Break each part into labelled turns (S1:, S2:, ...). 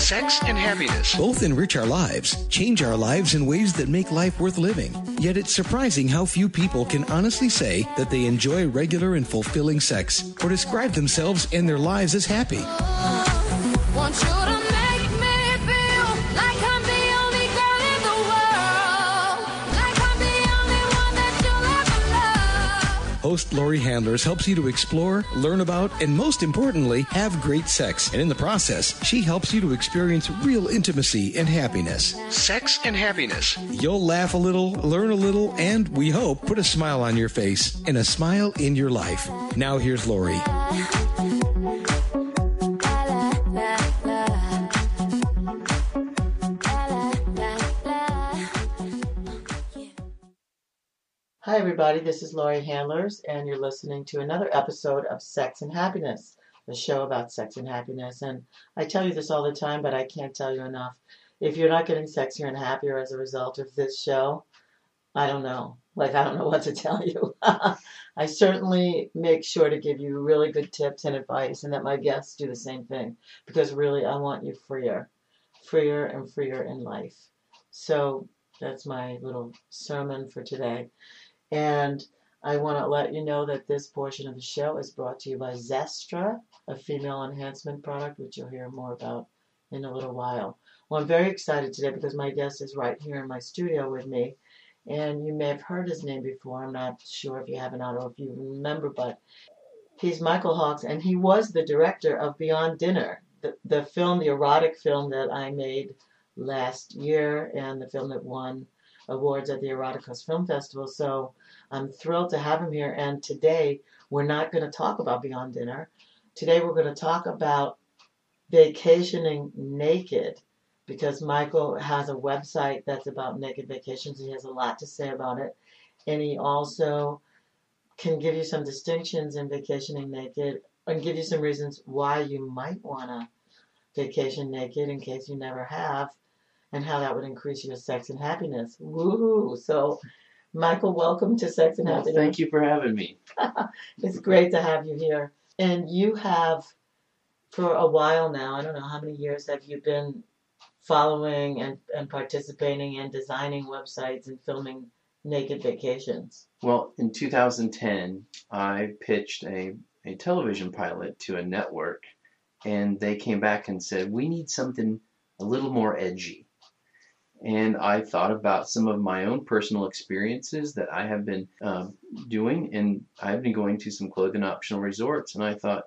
S1: Sex and happiness.
S2: Both enrich our lives, change our lives in ways that make life worth living. Yet it's surprising how few people can honestly say that they enjoy regular and fulfilling sex or describe themselves and their lives as happy.
S3: Want you to make me feel like I'm the only girl in the world, like I'm the only one that you'll ever love.
S2: Host Lori Handlers helps you to explore, learn about, and most importantly, have great sex. And in the process, she helps you to experience real intimacy and happiness.
S1: Sex and happiness.
S2: You'll laugh a little, learn a little, and we hope put a smile on your face and a smile in your life. Now here's Lori.
S4: Hi, everybody. This is Lori Handlers, and you're listening to another episode of Sex and Happiness, a show about sex and happiness. And I tell you this all the time, but I can't tell you enough. If you're not getting sexier and happier as a result of this show, I don't know. I don't know what to tell you. I certainly make sure to give you really good tips and advice, and that my guests do the same thing, because really I want you freer and freer in life. So that's my little sermon for today. And I want to let you know that this portion of the show is brought to you by Zestra, a female enhancement product, which you'll hear more about in a little while. Well, I'm very excited today because my guest is right here in my studio with me. And you may have heard his name before. I'm not sure if you have or not, or if you remember, but he's Michael Hawks, and he was the director of Beyond Dinner, the film, the erotic film that I made last year, and the film that won awards at the Eroticos Film Festival. So I'm thrilled to have him here. And today we're not going to talk about Beyond Dinner. Today we're going to talk about vacationing naked, because Michael has a website that's about naked vacations. He has a lot to say about it. And he also can give you some distinctions in vacationing naked and give you some reasons why you might want to vacation naked in case you never have, and how that would increase your sex and happiness. Woohoo! So, Michael, welcome to Sex and Happiness.
S5: Thank you for having me.
S4: It's great to have you here. And you have, for a while now, I don't know how many years have you been following and participating in designing websites and filming naked vacations?
S5: Well, in 2010, I pitched a television pilot to a network, and they came back and said, we need something a little more edgy. And I thought about some of my own personal experiences that I have been doing, and I've been going to some clothing optional resorts, and I thought,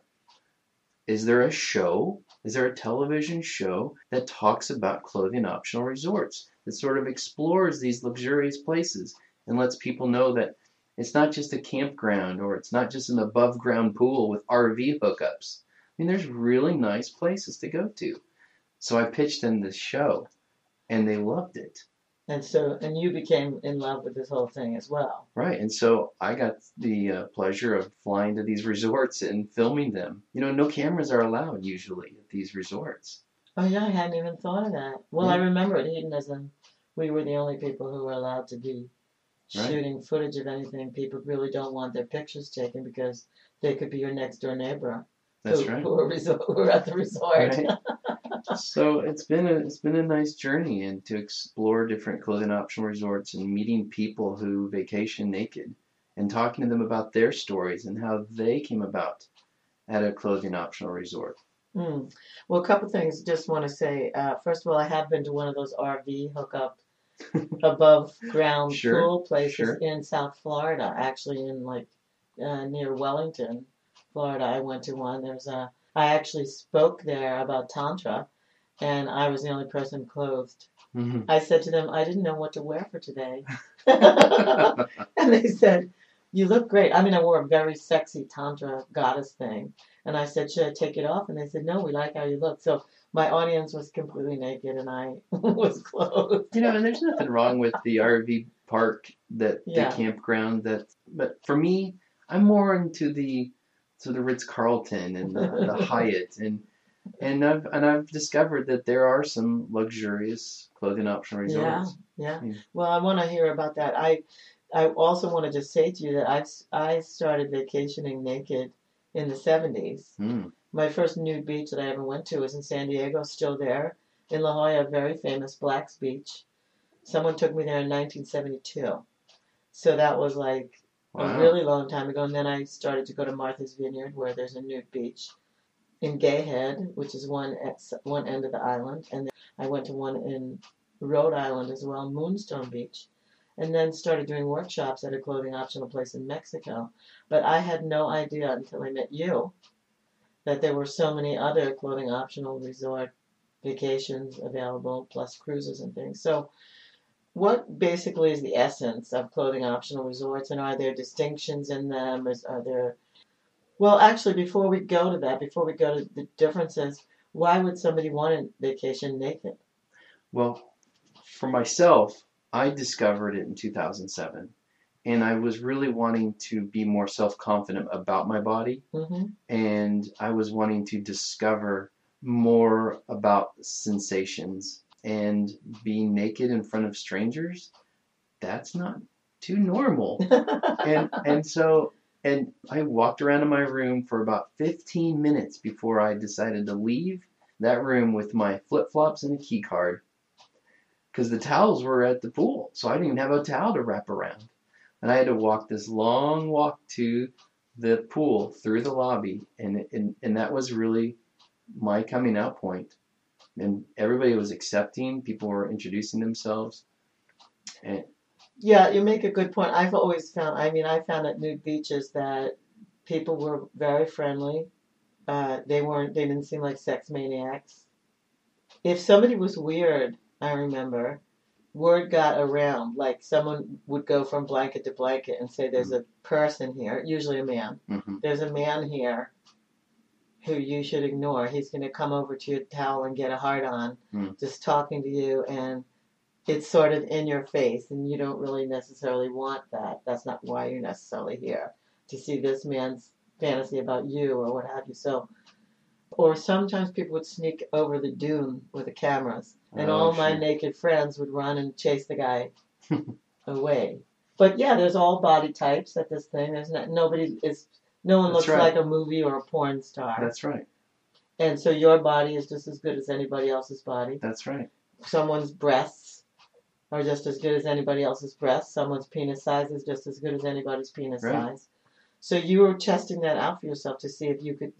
S5: is there a show? Is there a television show that talks about clothing optional resorts, that sort of explores these luxurious places and lets people know that it's not just a campground, or it's not just an above ground pool with RV hookups? I mean, there's really nice places to go to. So I pitched them this show, and they loved it.
S4: And you became in love with this whole thing as well.
S5: Right, and so I got the pleasure of flying to these resorts and filming them. You know, no cameras are allowed usually at these resorts.
S4: Oh yeah, I hadn't even thought of that. Well,
S5: Yeah.
S4: I remember at Hedonism, we were the only people who were allowed to be shooting footage of anything. People really don't want their pictures taken because they could be your next door neighbor.
S5: That's right.
S4: Who are at the resort.
S5: Right. So it's been a nice journey, and to explore different clothing optional resorts and meeting people who vacation naked and talking to them about their stories and how they came about at a clothing optional resort.
S4: Well, a couple things just want to say. First of all, I have been to one of those RV hookup above ground pool places in South Florida, actually in near Wellington, Florida. I went to one. I actually spoke there about Tantra, and I was the only person clothed. Mm-hmm. I said to them, I didn't know what to wear for today. And they said, you look great. I mean, I wore a very sexy Tantra goddess thing. And I said, should I take it off? And they said, no, we like how you look. So my audience was completely naked, and I was clothed.
S5: You know, and there's nothing wrong with the RV park, the campground. But for me, I'm more into the Ritz-Carlton and the Hyatt, and I've discovered that there are some luxurious clothing optional resorts.
S4: Yeah. Well, I want to hear about that. I also want to just say to you that I started vacationing naked in the 70s. My first nude beach that I ever went to was in San Diego, still there. in La Jolla, very famous, Black's Beach. Someone took me there in 1972. So that was like a
S5: Wow.
S4: really long time ago. And then I started to go to Martha's Vineyard, where there's a nude beach. In Gay Head, which is one end of the island. And then I went to one in Rhode Island as well, Moonstone Beach. And then started doing workshops at a clothing optional place in Mexico. But I had no idea until I met you that there were so many other clothing optional resort vacations available, plus cruises and things. So what basically is the essence of clothing optional resorts, and are there distinctions in them? Are there... Well, actually, before we go to that, before we go to the differences, why would somebody want a vacation naked?
S5: Well, for myself, I discovered it in 2007, and I was really wanting to be more self-confident about my body,
S4: Mm-hmm.
S5: and I was wanting to discover more about sensations, and being naked in front of strangers, that's not too normal. And I walked around in my room for about 15 minutes before I decided to leave that room with my flip-flops and a key card, because the towels were at the pool, so I didn't even have a towel to wrap around. And I had to walk this long walk to the pool through the lobby, and that was really my coming out point. And everybody was accepting, people were introducing themselves. And
S4: Yeah, you make a good point. I've always found, I found at nude beaches that people were very friendly. They didn't seem like sex maniacs. If somebody was weird, I remember, word got around, like someone would go from blanket to blanket and say, there's a person here, usually a man.
S5: mm-hmm.
S4: There's a man here who you should ignore. He's going to come over to your towel and get a hard on, just talking to you, and it's sort of in your face, and you don't really necessarily want that. That's not why you're necessarily here, to see this man's fantasy about you or what have you. So, or sometimes people would sneak over the dune with the cameras, and
S5: Oh,
S4: all my
S5: sure.
S4: naked friends would run and chase the guy away. But yeah, there's all body types at this thing. No one
S5: That's
S4: looks
S5: right.
S4: like a movie or a porn star.
S5: That's right.
S4: And so your body is just as good as anybody else's body.
S5: That's right.
S4: Someone's breasts are just as good as anybody else's breasts. Someone's penis size is just as good as anybody's penis
S5: Right.
S4: size. So you were testing that out for yourself to see if you could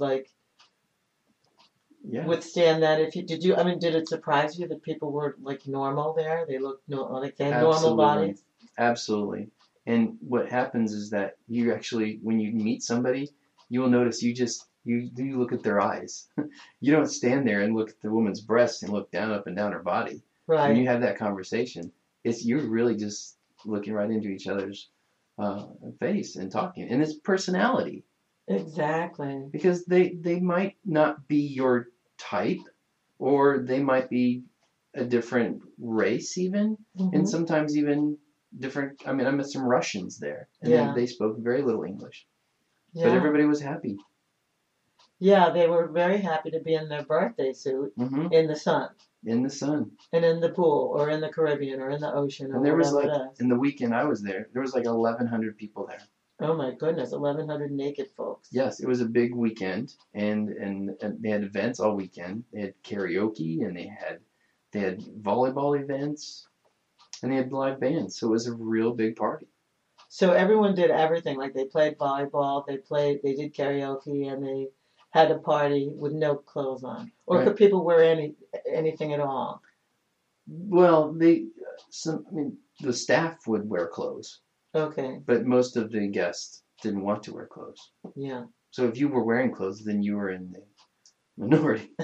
S5: Yeah.
S4: withstand that. Did it surprise you that people were like normal there? They looked like they had normal
S5: Absolutely.
S4: bodies.
S5: Absolutely. And what happens is that you actually, when you meet somebody, you will notice you look at their eyes. You don't stand there and look at the woman's breasts and look down up and down her body.
S4: Right.
S5: When you have that conversation, you're really just looking right into each other's face and talking, and it's personality,
S4: Exactly.
S5: because they might not be your type, or they might be a different race even,
S4: Mhm.
S5: and sometimes even different. I met some Russians there, and
S4: Yeah.
S5: they spoke very little English,
S4: Yeah.
S5: but everybody was happy.
S4: Yeah, they were very happy to be in their birthday suit
S5: Hmm.
S4: in the sun
S5: In the sun.
S4: and in the pool or in the Caribbean or in the ocean or
S5: And there was
S4: whatever it is.
S5: in the weekend I was there was 1,100 people there.
S4: Oh my goodness, 1,100 naked folks.
S5: Yes, it was a big weekend, and they had events all weekend. They had karaoke, and they had volleyball events, and they had live bands. So it was a real big party.
S4: So everyone did everything. Like they played volleyball, they did karaoke, and they had a party with no clothes on. Or
S5: Right.
S4: could people wear anything at all?
S5: Well, the staff would wear clothes,
S4: Okay,
S5: but most of the guests didn't want to wear clothes.
S4: yeah.
S5: So if you were wearing clothes, then you were in the minority.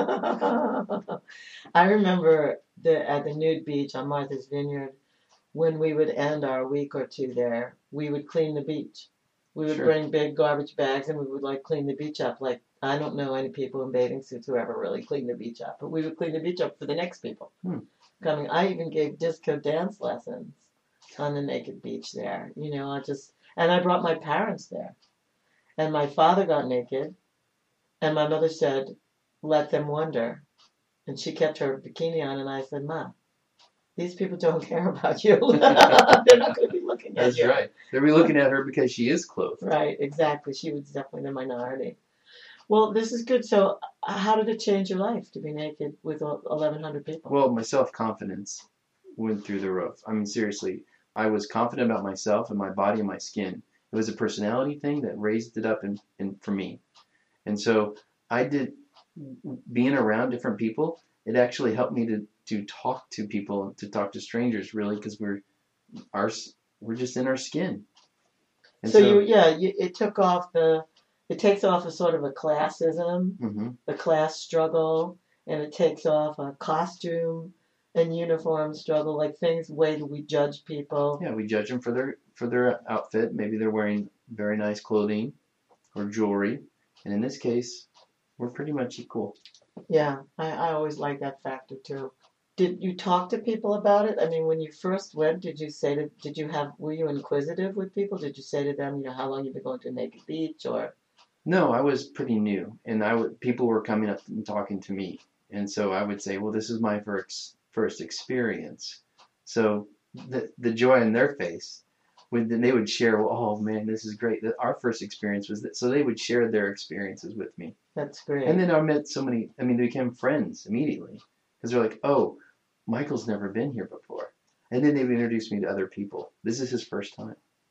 S4: I remember at the nude beach on Martha's Vineyard, when we would end our week or two there, we would clean the beach. We would
S5: Sure.
S4: bring big garbage bags and we would clean the beach up. Like, I don't know any people in bathing suits who ever really clean the beach up, but we would clean the beach up for the next people coming. I even gave disco dance lessons on the naked beach there. And I brought my parents there. And my father got naked, and my mother said, "Let them wonder." And she kept her bikini on, and I said, "Ma, these people don't care about you. They're not going to be looking at
S5: That's
S4: you."
S5: right. They'll be looking at her because she is clothed.
S4: Right, exactly. She was definitely the minority. Well, this is good. So, how did it change your life to be naked with 1,100 people?
S5: Well, my self-confidence went through the roof. I mean, seriously, I was confident about myself and my body and my skin. It was a personality thing that raised it up in for me. And so I did, being around different people, it actually helped me to talk to people, to talk to strangers, really, because we're just in our skin. And
S4: So it takes off a sort of a classism,
S5: hmm
S4: a class struggle, and it takes off a costume and uniform struggle, like things, way that we judge people.
S5: yeah, we judge them for their outfit. Maybe they're wearing very nice clothing or jewelry, and in this case, we're pretty much equal.
S4: Yeah, I always like that factor too. Did you talk to people about it? I mean, when you first went, were you inquisitive with people? Did you say to them, how long you've been going to Naked Beach, or?
S5: No, I was pretty new, and people were coming up and talking to me, and so I would say, well, this is my first experience. So the joy in their face, they would share, well, oh man, this is great. Our first experience was that, so they would share their experiences with me.
S4: That's great.
S5: And then I met so many, they became friends immediately, because they're like, oh, Michael's never been here before. And then they would introduce me to other people. This is his first time.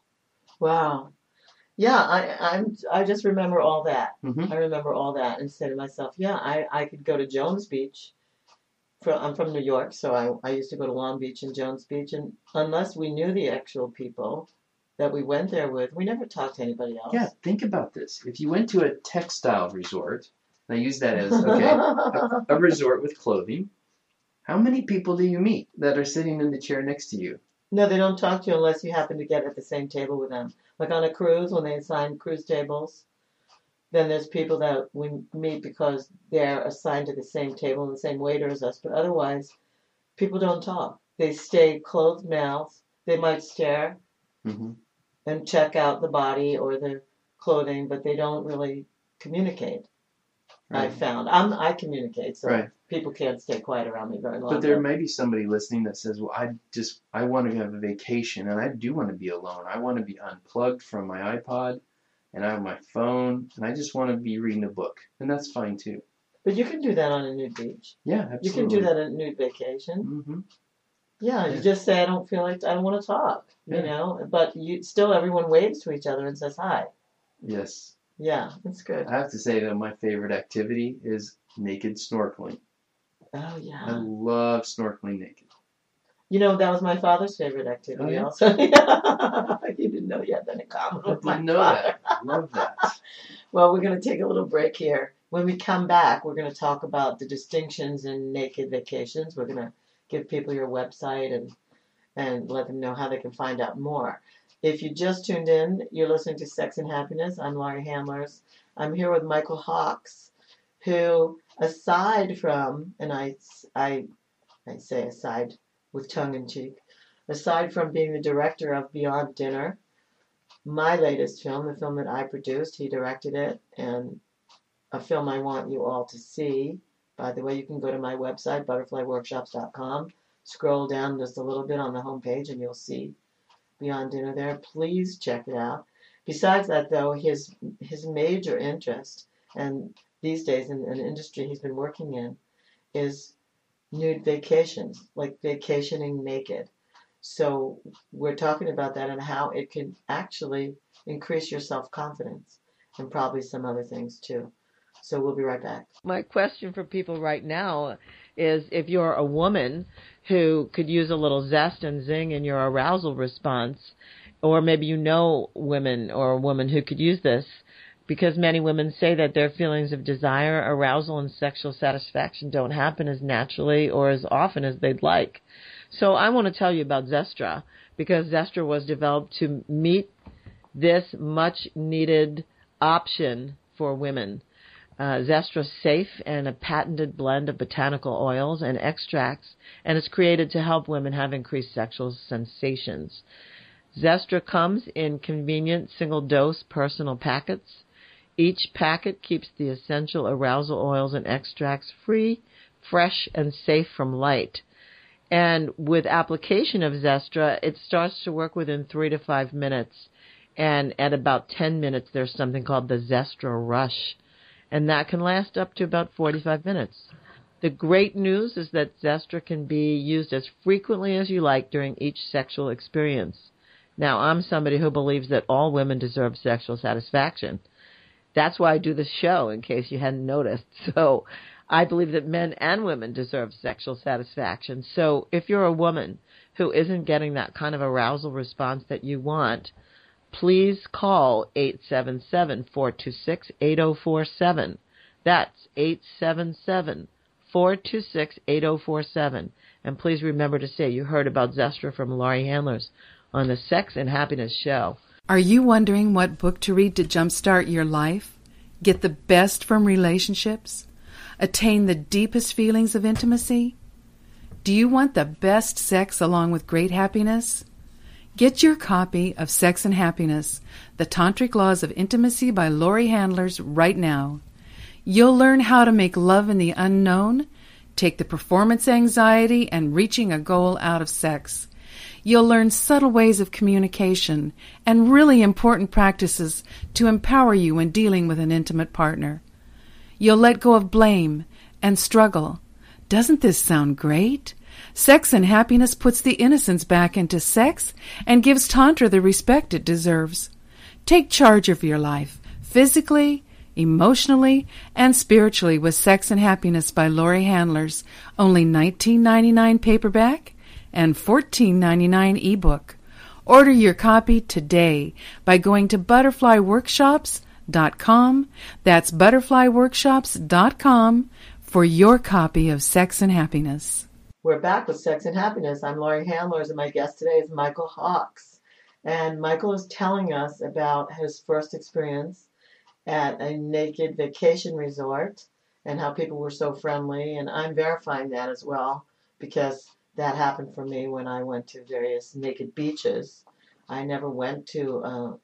S4: Wow. Yeah, I just remember all that.
S5: Mm-hmm.
S4: I remember all that and say to myself, yeah, I could go to Jones Beach. I'm from New York, so I used to go to Long Beach and Jones Beach, and unless we knew the actual people that we went there with, we never talked to anybody else.
S5: Yeah, think about this. If you went to a textile resort, and I use that as, okay, a resort with clothing, how many people do you meet that are sitting in the chair next to you?
S4: No, they don't talk to you unless you happen to get at the same table with them. Like on a cruise, when they assign cruise tables, then there's people that we meet because they're assigned to the same table and the same waiter as us. But otherwise, people don't talk. They stay closed mouths. They might stare
S5: Mm-hmm.
S4: and check out the body or the clothing, but they don't really communicate.
S5: Right.
S4: I've found. I communicate, so
S5: Right.
S4: people can't stay quiet around me very long.
S5: But there may be somebody listening that says, well, I want to have a vacation, and I do want to be alone. I want to be unplugged from my iPod, and I have my phone, and I just want to be reading a book. And that's fine, too.
S4: But you can do that on a nude beach.
S5: Yeah, absolutely.
S4: You can do that at a nude vacation.
S5: Mm-hmm.
S4: Yeah,
S5: Yeah.
S4: you just say, I don't want to talk,
S5: Yeah.
S4: But everyone waves to each other and says hi.
S5: Yes.
S4: Yeah, that's good.
S5: I have to say that my favorite activity is naked snorkeling.
S4: Oh,
S5: I
S4: yeah.
S5: love snorkeling naked.
S4: That was my father's favorite activity
S5: Oh, yeah?
S4: also. You didn't know you had that in common
S5: I
S4: with my
S5: didn't know
S4: father.
S5: that. I love that.
S4: Well, we're going to take a little break here. When we come back, we're going to talk about the distinctions in naked vacations. We're going to give people your website and let them know how they can find out more. If you just tuned in, you're listening to Sex and Happiness. I'm Laurie Handlers. I'm here with Michael Hawks, who, aside from, and I say aside with tongue in cheek, aside from being the director of Beyond Dinner, my latest film, the film that I produced, he directed it, and a film I want you all to see. By the way, you can go to my website, butterflyworkshops.com, scroll down just a little bit on the homepage, and you'll see Beyond Dinner there. Please check it out. Besides that, though, his major interest, and these days in an industry he's been working in, is nude vacations, like vacationing naked. So we're talking about that and how it can actually increase your self-confidence and probably some other things too. So we'll be right back. My question for people right now is, if you're a woman who could use a little zest and zing in your arousal response, or maybe women or a woman who could use this, because many women say that their feelings of desire, arousal, and sexual satisfaction don't happen as naturally or as often as they'd like. So I want to tell you about Zestra, because Zestra was developed to meet this much-needed option for women. Zestra's safe and a patented blend of botanical oils and extracts, and it's created to help women have increased sexual sensations. Zestra comes in convenient single-dose personal packets. Each packet keeps the essential arousal oils and extracts free, fresh, and safe from light. And with application of Zestra, it starts to work within 3 to 5 minutes. And at about 10 minutes, there's something called the Zestra Rush.
S6: and that can last up to about 45 minutes. The great news is that Zestra can be used as frequently as you like during each sexual experience. Now, I'm somebody who believes that all women deserve sexual satisfaction. That's why I do this show, in case you hadn't noticed. So I believe that men and women deserve sexual satisfaction. So if you're a woman who isn't getting that kind of arousal response that you want, please call 877-426-8047. That's 877-426-8047. And please remember to say you heard about Zestra from Laurie Handlers on the Sex and Happiness Show.
S7: Are you wondering what book to read to jumpstart your life? Get the best from relationships? Attain the deepest feelings of intimacy? Do you want the best sex along with great happiness? Get your copy of Sex and Happiness, The Tantric Laws of Intimacy by Laurie Handlers right now. You'll learn how to make love in the unknown, take the performance anxiety and reaching a goal out of sex. You'll learn subtle ways of communication and really important practices to empower you when dealing with an intimate partner. You'll let go of blame and struggle. Doesn't this sound great? Sex and Happiness puts the innocence back into sex and gives Tantra the respect it deserves. Take charge of your life, physically, emotionally, and spiritually with Sex and Happiness by Laurie Handlers, only $19.99 paperback and $14.99 ebook. Order your copy today by going to butterflyworkshops.com. That's butterflyworkshops.com for your copy of Sex and Happiness.
S4: We're back with Sex and Happiness. I'm Laurie Handlers, and my guest today is Michael Hawks. And Michael is telling us about his first experience at a naked vacation resort and how people were so friendly. And I'm verifying that as well, because that happened for me when I went to various naked beaches. I never went to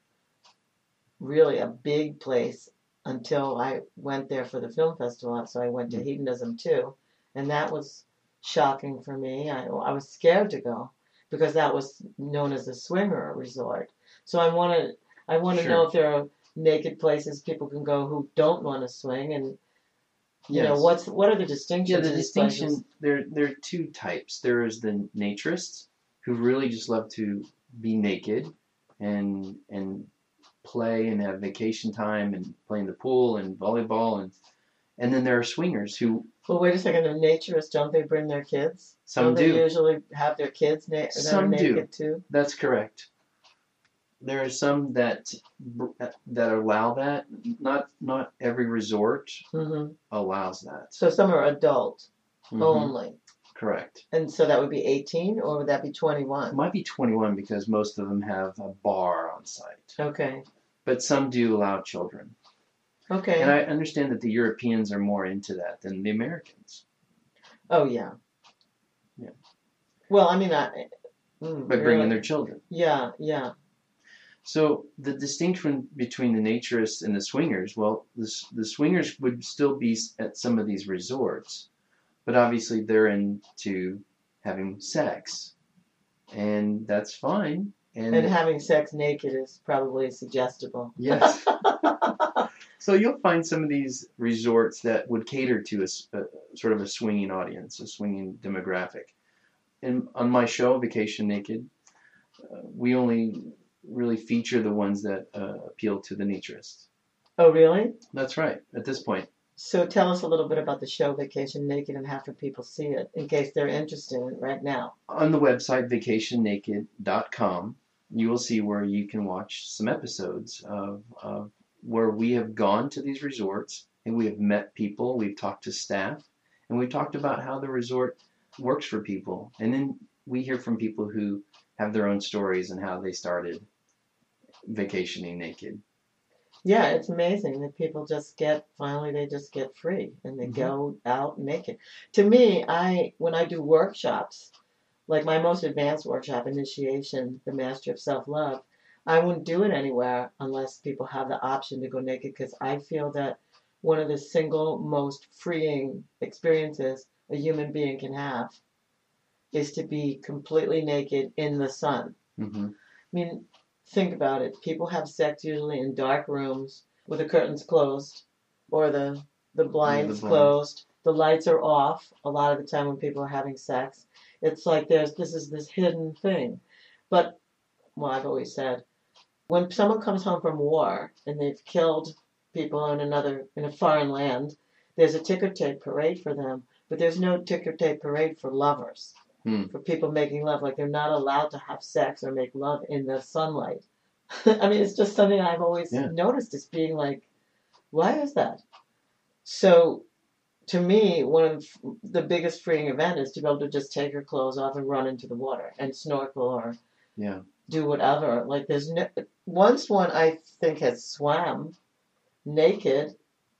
S4: really a big place until I went there for the film festival. So I went to Hedonism too, and that was shocking for me. I was scared to go because that was known as a swinger resort. So I want to
S5: Sure.
S4: know if there are naked places people can go who don't want to swing, and you know what are the distinctions?
S5: Yeah, the
S4: of these
S5: distinction,
S4: places?
S5: there are two types. There is the naturists who really just love to be naked and play and have vacation time and play in the pool and volleyball, and then there are swingers who...
S4: Well, wait a second. The naturists, don't they bring their kids?
S5: Some
S4: don't
S5: do.
S4: They usually have their kids
S5: Some
S4: naked
S5: do.
S4: too?
S5: That's correct. There are some that allow that. Not every resort allows that.
S4: So some are adult
S5: Mhm.
S4: only.
S5: Correct.
S4: And so that would be 18, or would that be
S5: It
S4: 21?
S5: might be 21 because most of them have a bar on site.
S4: Okay.
S5: But some do allow children.
S4: Okay.
S5: And I understand that the Europeans are more into that than the Americans.
S4: Oh, yeah.
S5: Yeah.
S4: Well, I mean,
S5: By bringing their children.
S4: Yeah, yeah.
S5: So the distinction between the naturists and the swingers, well, the swingers would still be at some of these resorts, but obviously they're into having sex, and that's fine.
S4: And having sex naked is probably suggestible.
S5: Yes. So you'll find some of these resorts that would cater to a sort of a swinging audience, a swinging demographic. And on my show, Vacation Naked, we only really feature the ones that appeal to the naturists.
S4: Oh, really?
S5: That's right, at this point.
S4: So tell us a little bit about the show Vacation Naked and how can people see it in case they're interested in it right now.
S5: On the website, vacationnaked.com, you will see where you can watch some episodes of where we have gone to these resorts and we have met people, we've talked to staff, and we've talked about how the resort works for people. And then we hear from people who have their own stories and how they started vacationing naked.
S4: Yeah, it's amazing that people finally they just get free and they go out naked. To me, when I do workshops, like my most advanced workshop, Initiation, the Mastery of Self-Love, I wouldn't do it anywhere unless people have the option to go naked, because I feel that one of the single most freeing experiences a human being can have is to be completely naked in the sun.
S5: Mm-hmm.
S4: I mean, think about it. People have sex usually in dark rooms with the curtains closed or the blinds
S5: the blind.
S4: closed. The lights are off a lot of the time when people are having sex. It's like this is this hidden thing. But, well, I've always said, when someone comes home from war and they've killed people in a foreign land, there's a ticker tape parade for them, but there's no ticker tape parade for lovers, for people making love. Like, they're not allowed to have sex or make love in the sunlight. I mean, it's just something I've always noticed as being like, why is that? So, to me, one of the biggest freeing event is to be able to just take your clothes off and run into the water and snorkel or do whatever. Like, there's no, once one I think has swam naked,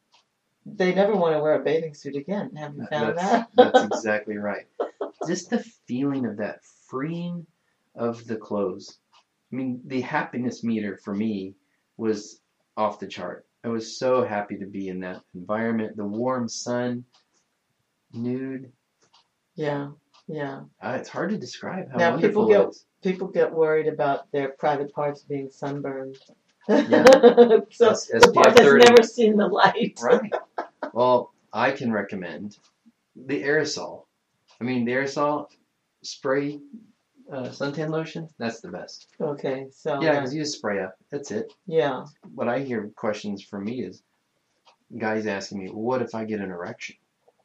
S4: they never want to wear a bathing suit again. Have you found that?
S5: That's exactly right. Just the feeling of that freeing of the clothes. I mean, the happiness meter for me was off the chart. I was so happy to be in that environment, the warm sun, nude.
S4: Yeah.
S5: It's hard to describe how
S4: Now
S5: wonderful it is.
S4: people get worried about their private parts being sunburned.
S5: Yeah.
S4: So
S5: That's
S4: the part
S5: SPF
S4: that's
S5: 30.
S4: never seen the light.
S5: Right. Well, I can recommend the aerosol. I mean, the aerosol spray suntan lotion, that's the best.
S4: Okay, so
S5: Yeah, because you just spray up. That's it.
S4: yeah.
S5: What I hear questions from me is guys asking me, what if I get an erection?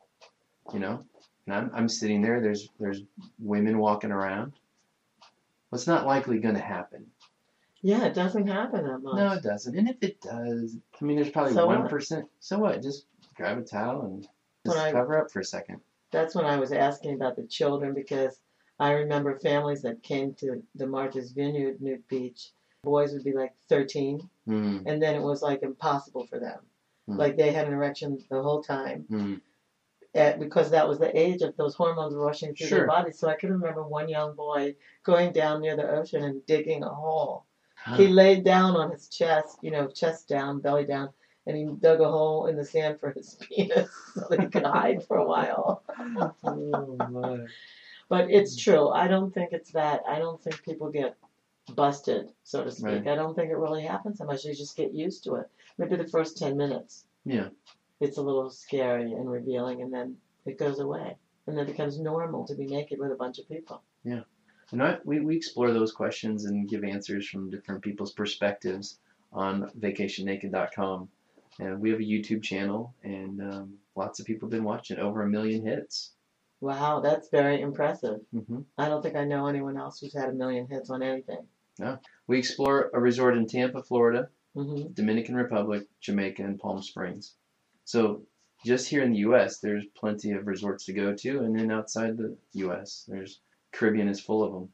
S5: You know? And I'm sitting there, there's women walking around. What's not likely going to happen?
S4: Yeah, it doesn't happen that much.
S5: No, it doesn't. And if it does, I mean, there's probably
S4: So
S5: 1%. So what? Just grab a towel and just cover up for a second.
S4: That's when I was asking about the children, because I remember families that came to the Martha's Vineyard, Newt Beach. Boys would be like 13, and then it was like impossible for them. Like they had an erection the whole time. Because that was the age of those hormones rushing through their body. So I can remember one young boy going down near the ocean and digging a hole. He laid down on his chest, chest down, belly down, and he dug a hole in the sand for his penis so that he could hide for a while.
S5: Oh, my.
S4: But it's true. I don't think it's that. I don't think people get busted, so to speak.
S5: Right.
S4: I don't think it really happens so much. You just get used to it. Maybe the first 10 minutes.
S5: Yeah.
S4: It's a little scary and revealing, and then it goes away. And then it becomes normal to be naked with a bunch of people.
S5: Yeah. And we explore those questions and give answers from different people's perspectives on vacationnaked.com. And we have a YouTube channel, and lots of people have been watching. Over 1 million hits.
S4: Wow, that's very impressive.
S5: Mm-hmm.
S4: I don't think I know anyone else who's had 1 million hits on anything.
S5: No. We explore a resort in Tampa, Florida,
S4: Mm-hmm.
S5: Dominican Republic, Jamaica, and Palm Springs. So just here in the U.S., there's plenty of resorts to go to, and then outside the U.S., there's Caribbean is full of them.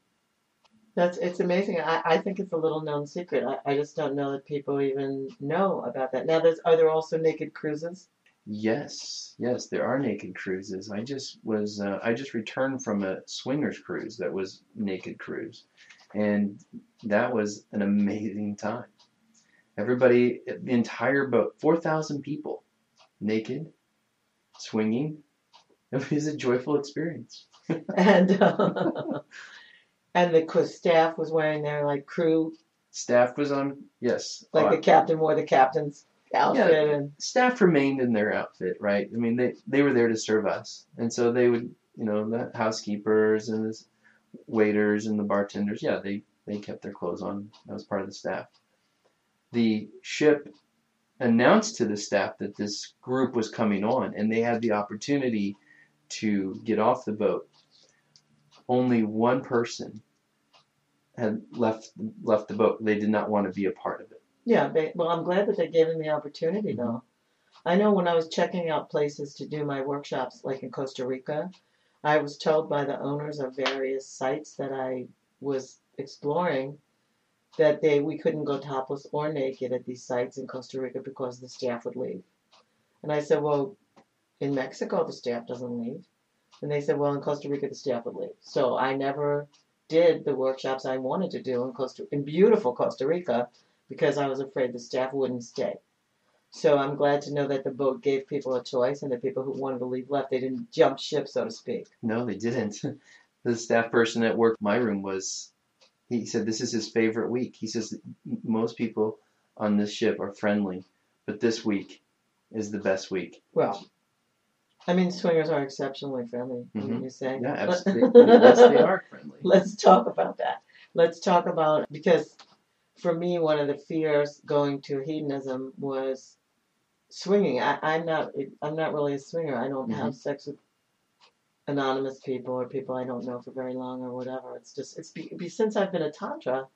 S4: It's amazing. I think it's a little known secret. I just don't know that people even know about that. Now, are there also naked cruises?
S5: Yes, there are naked cruises. I just returned from a swingers cruise that was naked cruise, and that was an amazing time. Everybody, the entire boat, 4,000 people, naked, swinging. It was a joyful experience.
S4: And and the staff was wearing their crew.
S5: Staff was on, yes.
S4: The captain wore the captain's outfit.
S5: Yeah,
S4: and
S5: staff remained in their outfit, right? I mean, they were there to serve us. And so they would, the housekeepers and the waiters and the bartenders, they kept their clothes on. That was part of the staff. The ship announced to the staff that this group was coming on, and they had the opportunity to get off the boat. Only one person had left the boat. They did not want to be a part of it.
S4: yeah, well, I'm glad that they gave him the opportunity, though. I know when I was checking out places to do my workshops, like in Costa Rica, I was told by the owners of various sites that I was exploring that we couldn't go topless or naked at these sites in Costa Rica because the staff would leave. And I said, well, in Mexico the staff doesn't leave. And they said, well, in Costa Rica the staff would leave. So I never did the workshops I wanted to do in beautiful Costa Rica because I was afraid the staff wouldn't stay. So I'm glad to know that the boat gave people a choice, and the people who wanted to leave left. They didn't jump ship, so to speak.
S5: No, they didn't. The staff person that worked my room he said this is his favorite week. He says most people on this ship are friendly, but this week is the best week.
S4: Well, I mean, swingers are exceptionally friendly, wouldn't you say?
S5: Yeah, absolutely. Yes, they are friendly.
S4: Let's talk about that. Let's talk about, because for me, one of the fears going to hedonism was swinging. I'm not really a swinger. I don't have sex with anonymous people or people I don't know for very long or whatever. Since I've been a tantra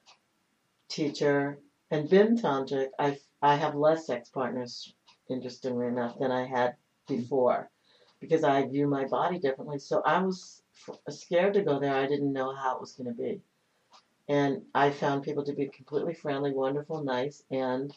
S4: teacher and been tantric, I have less sex partners, interestingly enough, than I had before, because I view my body differently. So I was scared to go there. I didn't know how it was going to be. And I found people to be completely friendly, wonderful, nice, and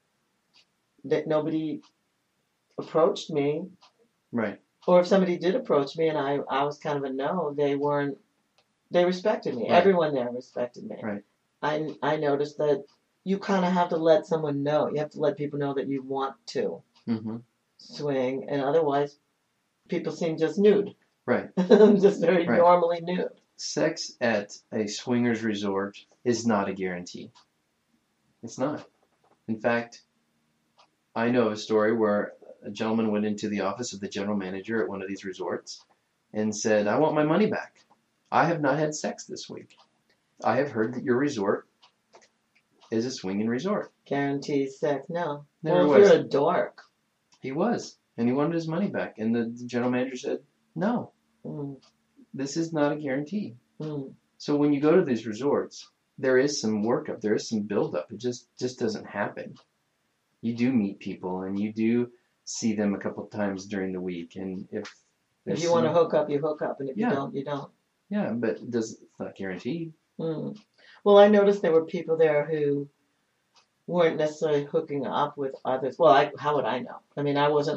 S4: that nobody approached me.
S5: Right.
S4: Or if somebody did approach me and I was kind of a no, they respected me.
S5: Right.
S4: Everyone there respected me.
S5: Right.
S4: I noticed that you kind of have to let someone know. You have to let people know that you want to swing, and otherwise people seem just nude.
S5: Right.
S4: Just very
S5: Right.
S4: normally nude.
S5: Sex at a swingers resort is not a guarantee. It's not. In fact, I know of a story where a gentleman went into the office of the general manager at one of these resorts and said, "I want my money back. I have not had sex this week. I have heard that your resort is a swinging resort."
S4: Guarantees sex. No.
S5: Never
S4: Well, if
S5: was.
S4: you're a dork.
S5: He was, and he wanted his money back. And the general manager said, "No,
S4: Mm,
S5: this is not a guarantee."
S4: mm.
S5: So when you go to these resorts, there is some workup, there is some buildup. It just doesn't happen. You do meet people, and you do see them a couple times during the week. And if
S4: If you want to hook up, you hook up, and if
S5: Yeah.
S4: you don't, you don't.
S5: yeah, but it's not guaranteed.
S4: Mm. Well, I noticed there were people there who weren't necessarily hooking up with others. Well, how would I know? I mean, I wasn't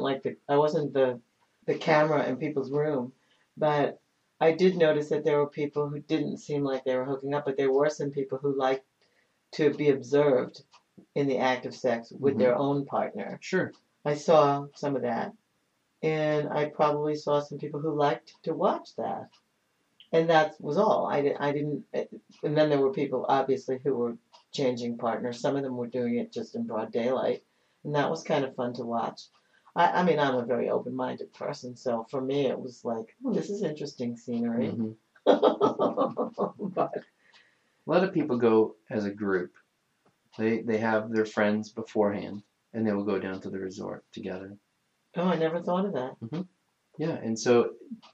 S4: the camera in people's room, but I did notice that there were people who didn't seem like they were hooking up, but there were some people who liked to be observed in the act of sex with their own partner.
S5: Sure.
S4: I saw some of that, and I probably saw some people who liked to watch that. And that was all. I didn't. And then there were people, obviously, who were changing partners. Some of them were doing it just in broad daylight, and that was kind of fun to watch. I mean, I'm a very open-minded person, so for me, it was like, oh, this is interesting scenery.
S5: Mhm.
S4: But,
S5: A lot of people go as a group. They have their friends beforehand, and they will go down to the resort together.
S4: oh, I never thought of that.
S5: Yeah, and so,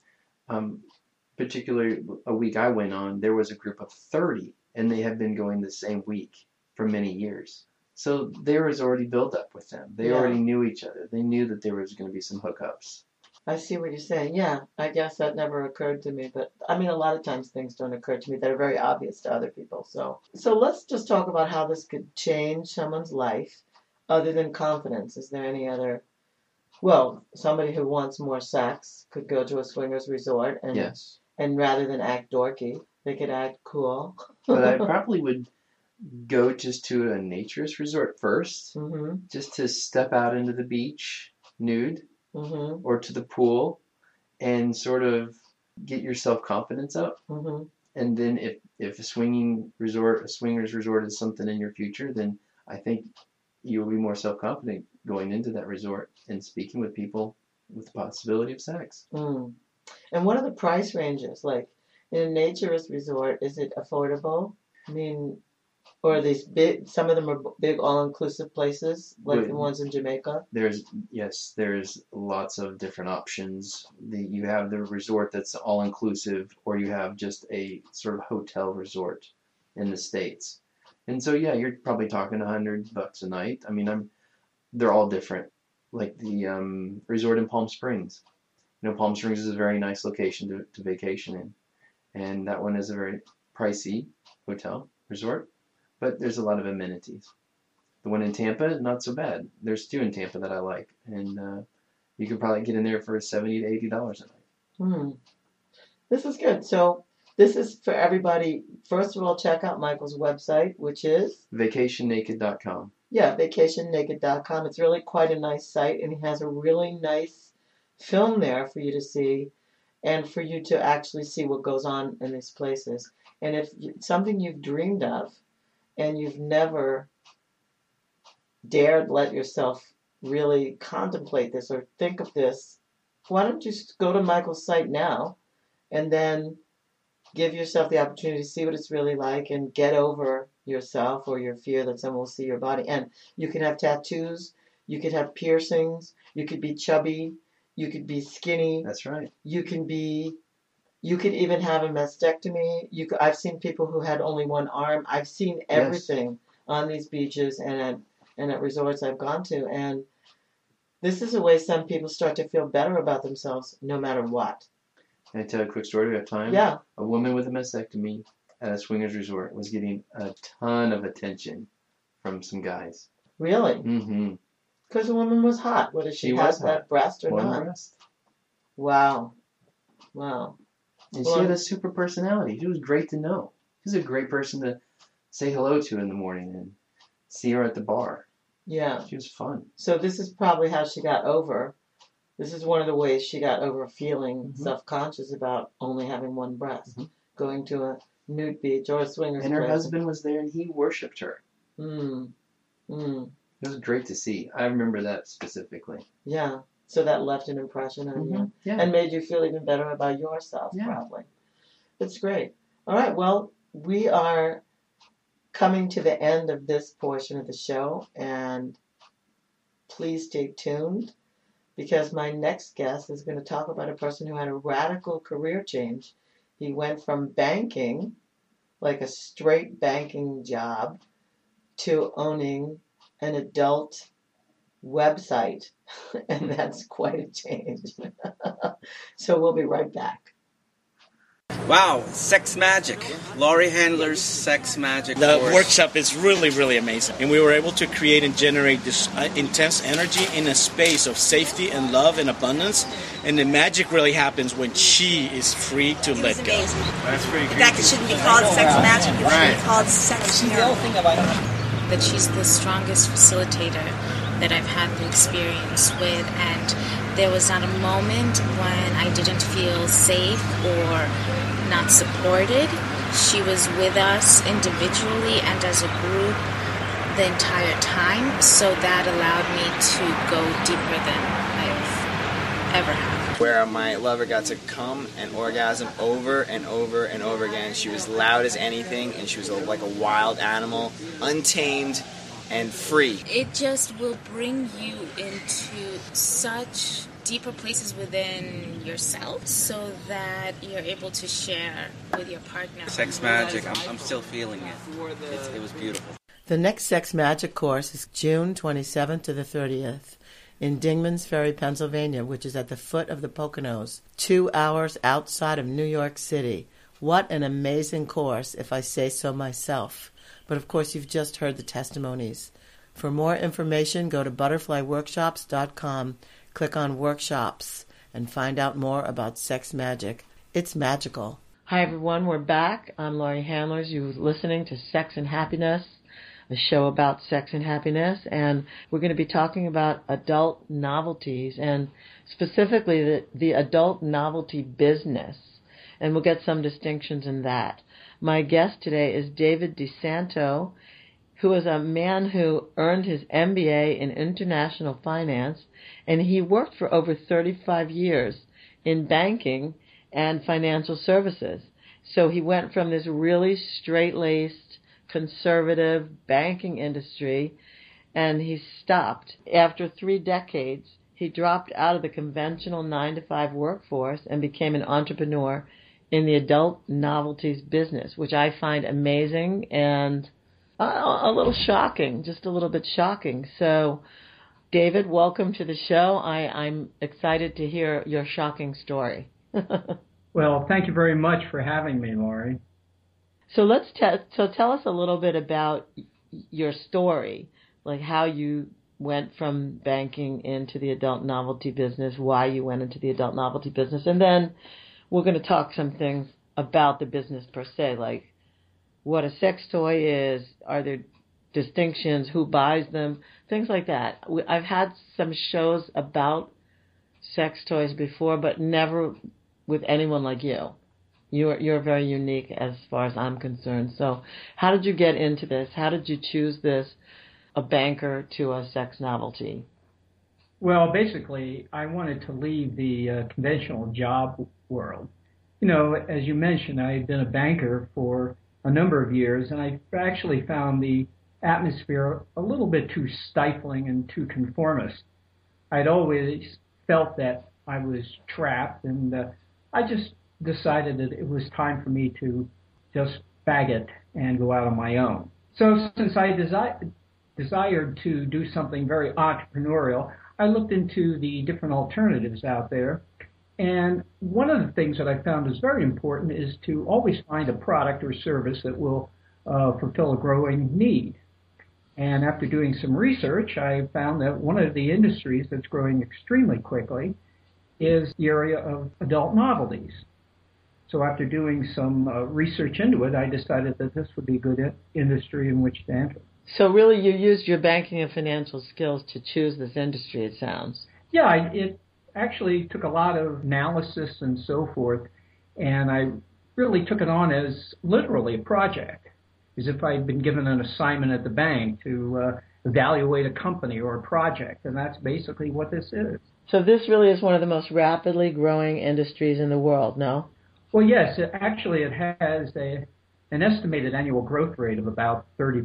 S5: particularly a week I went on, there was a group of 30, and they had been going the same week for many years. So there was already built up with them. They
S4: Yeah.
S5: already knew each other. They knew that there was going to be some hookups.
S4: I see what you're saying. Yeah, I guess that never occurred to me. But I mean, a lot of times things don't occur to me that are very obvious to other people. So let's just talk about how this could change someone's life, other than confidence. Is there any other? Well, somebody who wants more sex could go to a swingers resort, and
S5: Yes.
S4: and rather than act dorky, they could act cool.
S5: But I probably would go just to a naturist resort first,
S4: Mhm.
S5: just to step out into the beach nude
S4: Mhm.
S5: or to the pool and sort of get your self-confidence up.
S4: Mhm.
S5: And then if a swingers resort is something in your future, then I think you'll be more self-confident going into that resort and speaking with people with the possibility of sex.
S4: Mm. And what are the price ranges? Like in a naturist resort, is it affordable? I mean, or are these big? Some of them are big, all-inclusive places, like the ones in Jamaica.
S5: There's lots of different options. You have the resort that's all-inclusive, or you have just a sort of hotel resort in the States. And so, yeah, you're probably talking $100 a night. I mean, they're all different. Like the resort in Palm Springs. Palm Springs is a very nice location to vacation in. And that one is a very pricey hotel resort, but there's a lot of amenities. The one in Tampa, not so bad. There's two in Tampa that I like. And you can probably get in there for $70 to $80 a night.
S4: This is good. So this is for everybody. First of all, check out Michael's website, which is
S5: VacationNaked.com.
S4: vacationnaked.com. It's really quite a nice site, and he has a really nice film there for you to see, and for you to actually see what goes on in these places. And if something you've dreamed of, and you've never dared let yourself really contemplate this or think of this, why don't you go to Michael's site now and then give yourself the opportunity to see what it's really like and get over yourself or your fear that someone will see your body. And you can have tattoos, you could have piercings, you could be chubby, you could be skinny.
S5: That's right.
S4: You could even have a mastectomy. I've seen people who had only one arm. I've seen everything on these beaches and at resorts I've gone to. And this is a way some people start to feel better about themselves no matter what.
S5: Can I tell a quick story? Do we have time?
S4: Yeah.
S5: A woman with a mastectomy at a swingers resort was getting a ton of attention from some guys.
S4: Really?
S5: Mm-hmm.
S4: Because the woman was hot. Whether she has that breast or
S5: One
S4: not.
S5: breast.
S4: Wow.
S5: And she had a super personality. She was great to know. She was a great person to say hello to in the morning and see her at the bar.
S4: Yeah.
S5: She was fun.
S4: So this is probably how she got over. This is one of the ways she got over feeling self-conscious about only having one breast. Going to a nude beach or a swingers
S5: And her
S4: place.
S5: husband was there and he worshipped her. It was great to see. I remember that specifically.
S4: Yeah. So that left an impression on you.
S5: Yeah.
S4: And made you feel even better about yourself, probably. It's great. All right. Well, we are coming to the end of this portion of the show. And please stay tuned because my next guest is going to talk about a person who had a radical career change. He went from banking, like a straight banking job, to owning an adult website, and that's quite a change. So we'll be right back.
S8: Wow, Sex Magic. Laurie Handler's Sex Magic
S9: The
S8: course.
S9: workshop is really, really amazing. And we were able to create and generate this intense energy in a space of safety and love and abundance. And the magic really happens when she is free to let go.
S10: Amazing.
S9: That's pretty
S10: In fact, it shouldn't be called Sex Magic. It should be called Sex Miracle.
S11: That she's the strongest facilitator that I've had the experience with, and there was not a moment when I didn't feel safe or not supported. She was with us individually and as a group the entire time, so that allowed me to go deeper than I've ever had.
S8: Where my lover got to come and orgasm over and over and over again. She was loud as anything, and she was like a wild animal, untamed and free.
S11: It just will bring you into such deeper places within yourself so that you're able to share with your partner.
S8: Sex Magic, I'm still feeling it. It was beautiful.
S4: The next Sex Magic course is June 27th to the 30th. In Dingman's Ferry, Pennsylvania, which is at the foot of the Poconos, 2 hours outside of New York City. What an amazing course, if I say so myself. But of course, you've just heard the testimonies. For more information, go to butterflyworkshops.com, click on Workshops, and find out more about Sex Magic. It's magical. Hi, everyone. We're back. I'm Laurie Handlers. You're listening to Sex and Happiness, a show about sex and happiness, and we're going to be talking about adult novelties and specifically the adult novelty business, and we'll get some distinctions in that. My guest today is David DeSanto, who is a man who earned his MBA in international finance, and he worked for over 35 years in banking and financial services. So he went from this really straight-laced, conservative banking industry, and he stopped. After 3 decades, he dropped out of the conventional 9-to-5 workforce and became an entrepreneur in the adult novelties business, which I find amazing and a little shocking, just a little bit shocking. So, David, welcome to the show. I'm excited to hear your shocking story.
S12: Well, thank you very much for having me, Laurie.
S4: So tell us a little bit about your story, like how you went from banking into the adult novelty business, why you went into the adult novelty business, and then we're going to talk some things about the business per se, like what a sex toy is, are there distinctions, who buys them, things like that. I've had some shows about sex toys before, but never with anyone like you. You're very unique as far as I'm concerned. So how did you get into this? How did you choose this, a banker to a sex novelty?
S12: Well, basically, I wanted to leave the conventional job world. You know, as you mentioned, I had been a banker for a number of years, and I actually found the atmosphere a little bit too stifling and too conformist. I'd always felt that I was trapped, and I just decided that it was time for me to just bag it and go out on my own. So since I desired to do something very entrepreneurial, I looked into the different alternatives out there. And one of the things that I found is very important is to always find a product or service that will fulfill a growing need. And after doing some research, I found that one of the industries that's growing extremely quickly is the area of adult novelties. So after doing some research into it, I decided that this would be a good industry in which to enter.
S6: So really you used your banking and financial skills to choose this industry, it sounds.
S12: Yeah, it actually took a lot of analysis and so forth, and I really took it on as literally a project, as if I had been given an assignment at the bank to evaluate a company or a project, and that's basically what this is.
S6: So this really is one of the most rapidly growing industries in the world, no?
S12: Well, yes, it has an estimated annual growth rate of about 30%,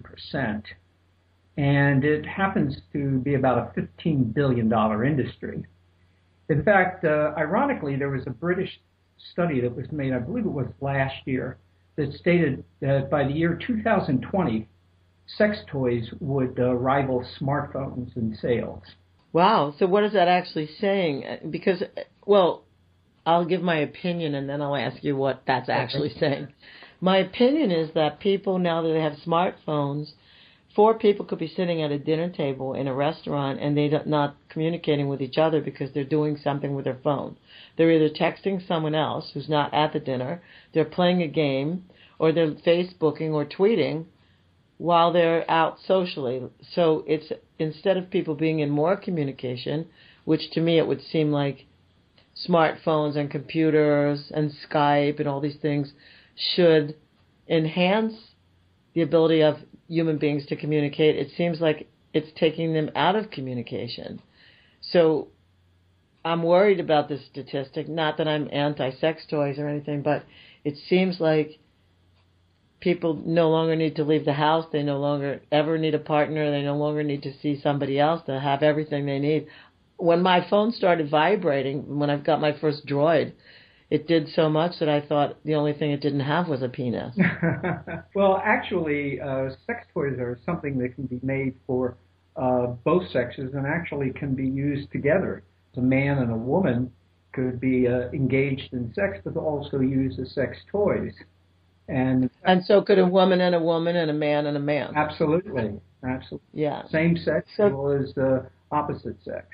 S12: and it happens to be about a $15 billion industry. In fact, ironically, there was a British study that was made, I believe it was last year, that stated that by the year 2020, sex toys would rival smartphones in sales.
S6: Wow. So what is that actually saying? Because, well, I'll give my opinion and then I'll ask you what that's actually saying. My opinion is that people, now that they have smartphones, 4 people could be sitting at a dinner table in a restaurant and they're not communicating with each other because they're doing something with their phone. They're either texting someone else who's not at the dinner, they're playing a game, or they're Facebooking or tweeting while they're out socially. So it's, instead of people being in more communication, which to me it would seem like smartphones and computers and Skype and all these things should enhance the ability of human beings to communicate, it seems like it's taking them out of communication. So I'm worried about this statistic, not that I'm anti-sex toys or anything, but it seems like people no longer need to leave the house, they no longer ever need a partner, they no longer need to see somebody else to have everything they need. When my phone started vibrating, when I got my first Droid, it did so much that I thought the only thing it didn't have was a penis.
S12: Well, actually, sex toys are something that can be made for both sexes and actually can be used together. A man and a woman could be engaged in sex, but also use as sex toys. And
S6: so could a woman and a woman and a man and a man.
S12: Absolutely. Absolutely.
S6: Yeah.
S12: Same sex as well as the opposite sex.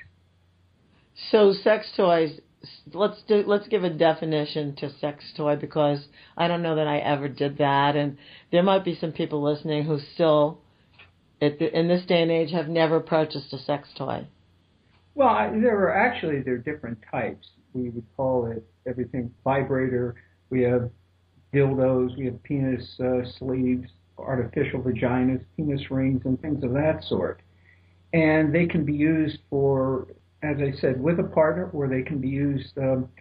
S6: So sex toys, let's give a definition to sex toy, because I don't know that I ever did that, and there might be some people listening who still, in this day and age, have never purchased a sex toy.
S12: Well, there are different types. We would call it everything vibrator. We have dildos. We have penis sleeves, artificial vaginas, penis rings, and things of that sort. And they can be used for, as I said, with a partner, or they can be used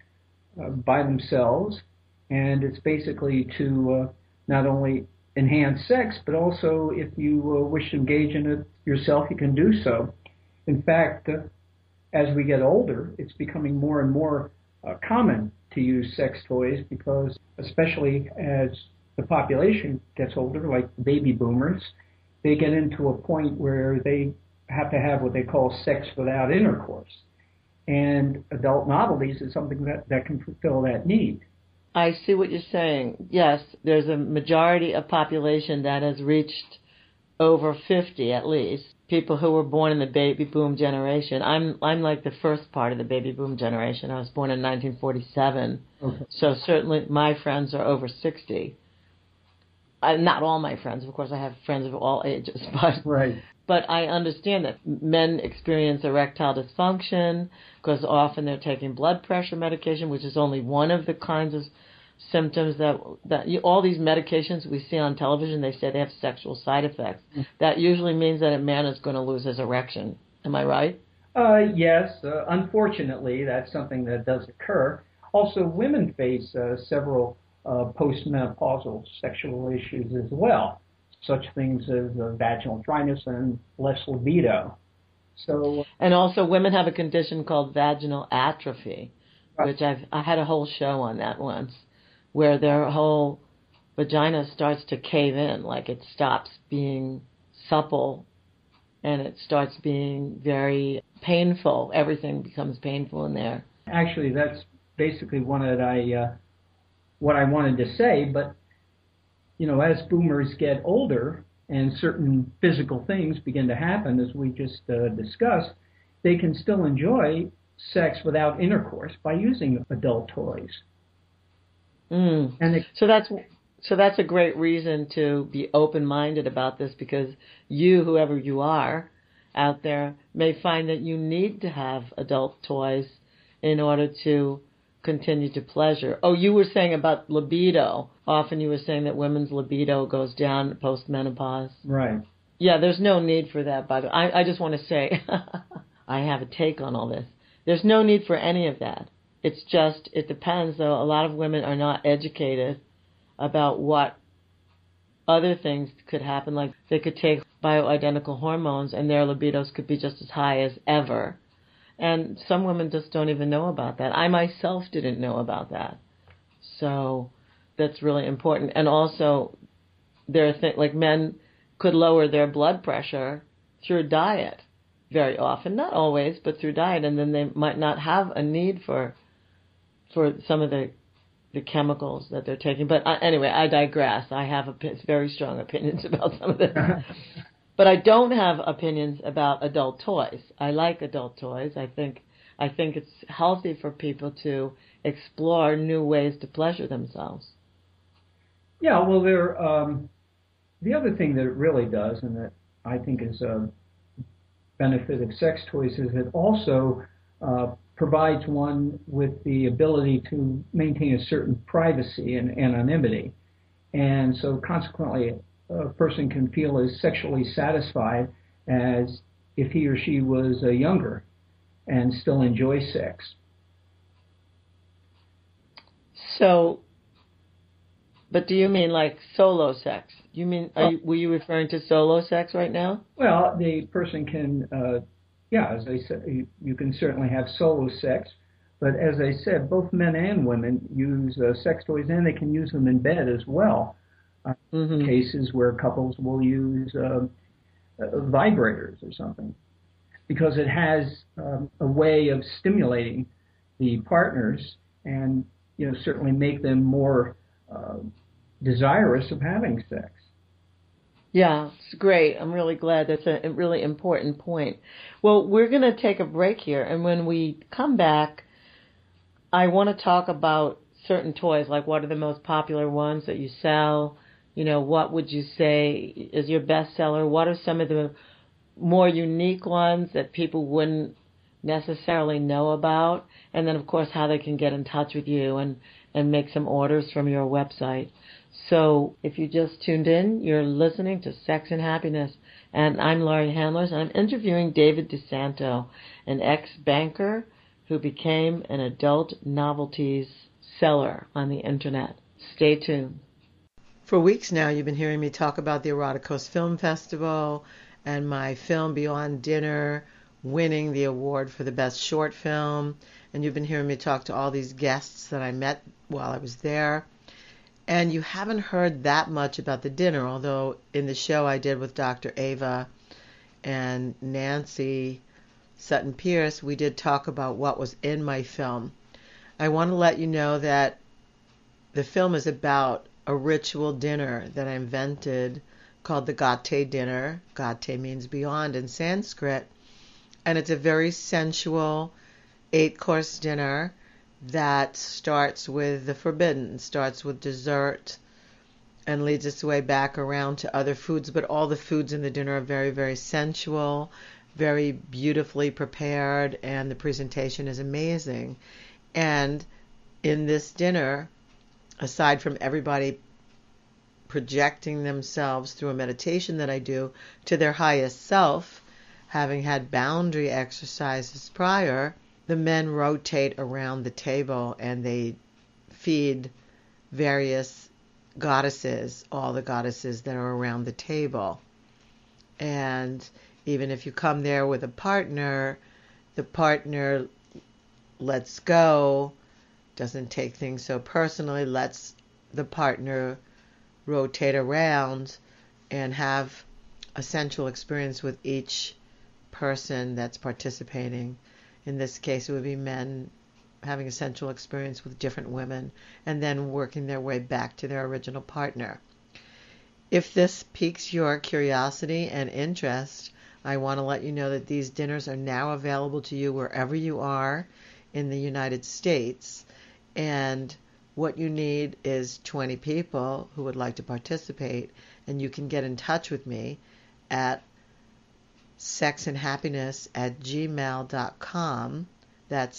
S12: by themselves. And it's basically to not only enhance sex, but also if you wish to engage in it yourself, you can do so. In fact, as we get older, it's becoming more and more common to use sex toys, because especially as the population gets older, like baby boomers, they get into a point where they have to have what they call sex without intercourse. And adult novelties is something that can fulfill that need.
S6: I see what you're saying. Yes, there's a majority of population that has reached over 50 at least, people who were born in the baby boom generation. I'm like the first part of the baby boom generation. I was born in 1947. Okay. So certainly my friends are over 60. Not all my friends, of course. I have friends of all ages, but
S12: right.
S6: But I understand that men experience erectile dysfunction because often they're taking blood pressure medication, which is only one of the kinds of symptoms that all these medications we see on television, they say they have sexual side effects. Mm-hmm. That usually means that a man is going to lose his erection. Am I right?
S12: Yes, unfortunately, that's something that does occur. Also, women face several postmenopausal sexual issues as well, such things as vaginal dryness and less libido. So,
S6: and also, women have a condition called vaginal atrophy, which I had a whole show on that once, where their whole vagina starts to cave in, like it stops being supple, and it starts being very painful. Everything becomes painful in there.
S12: Actually, that's basically what I wanted to say. But as boomers get older and certain physical things begin to happen, as we just discussed, they can still enjoy sex without intercourse by using adult toys. And
S6: so that's a great reason to be open-minded about this, because you, whoever you are out there, may find that you need to have adult toys in order to continue to pleasure. Oh, you were saying about libido. Often you were saying that women's libido goes down post-menopause.
S12: Right.
S6: Yeah, there's no need for that, by the way. I just want to say, I have a take on all this. There's no need for any of that. It's just, it depends, though. A lot of women are not educated about what other things could happen. Like, they could take bioidentical hormones and their libidos could be just as high as ever. And some women just don't even know about that. I myself didn't know about that. So that's really important. And also, there are things like men could lower their blood pressure through diet very often. Not always, but through diet. And then they might not have a need for some of the chemicals that they're taking. But anyway, I digress. I have very strong opinions about some of this. But I don't have opinions about adult toys. I like adult toys. I think it's healthy for people to explore new ways to pleasure themselves.
S12: Yeah, well, the other thing that it really does, and that I think is a benefit of sex toys, is it also provides one with the ability to maintain a certain privacy and anonymity. And so consequently, a person can feel as sexually satisfied as if he or she was younger and still enjoy sex.
S6: So, but do you mean like solo sex? You mean, were you referring to solo sex right now?
S12: Well, the person can, as I said, you can certainly have solo sex. But as I said, both men and women use sex toys, and they can use them in bed as well. Cases where couples will use vibrators or something, because it has a way of stimulating the partners and certainly make them more desirous of having sex.
S6: Yeah, it's great. I'm really glad. That's a really important point. Well, we're going to take a break here, and when we come back, I want to talk about certain toys, like what are the most popular ones that you sell. What would you say is your bestseller? What are some of the more unique ones that people wouldn't necessarily know about? And then, of course, how they can get in touch with you and make some orders from your website. So if you just tuned in, you're listening to Sex and Happiness. And I'm Laurie Handlers, and I'm interviewing David DeSanto, an ex-banker who became an adult novelties seller on the Internet. Stay tuned. For weeks now, you've been hearing me talk about the Eroticos Film Festival and my film Beyond Dinner winning the award for the best short film. And you've been hearing me talk to all these guests that I met while I was there. And you haven't heard that much about the dinner, although in the show I did with Dr. Ava and Nancy Sutton Pierce, we did talk about what was in my film. I want to let you know that the film is about a ritual dinner that I invented called the Gate dinner. Gate means beyond in Sanskrit. And it's a very sensual 8-course dinner that starts with the forbidden, starts with dessert, and leads its way back around to other foods. But all the foods in the dinner are very, very sensual, very beautifully prepared, and the presentation is amazing. And in this dinner, aside from everybody projecting themselves through a meditation that I do to their highest self, having had boundary exercises prior, the men rotate around the table and they feed various goddesses, all the goddesses that are around the table. And even if you come there with a partner, the partner lets go, doesn't take things so personally, lets the partner rotate around and have a sensual experience with each person that's participating. In this case, it would be men having a sensual experience with different women and then working their way back to their original partner. If this piques your curiosity and interest, I want to let you know that these dinners are now available to you wherever you are in the United States. And what you need is 20 people who would like to participate. And you can get in touch with me at sexandhappiness@gmail.com. That's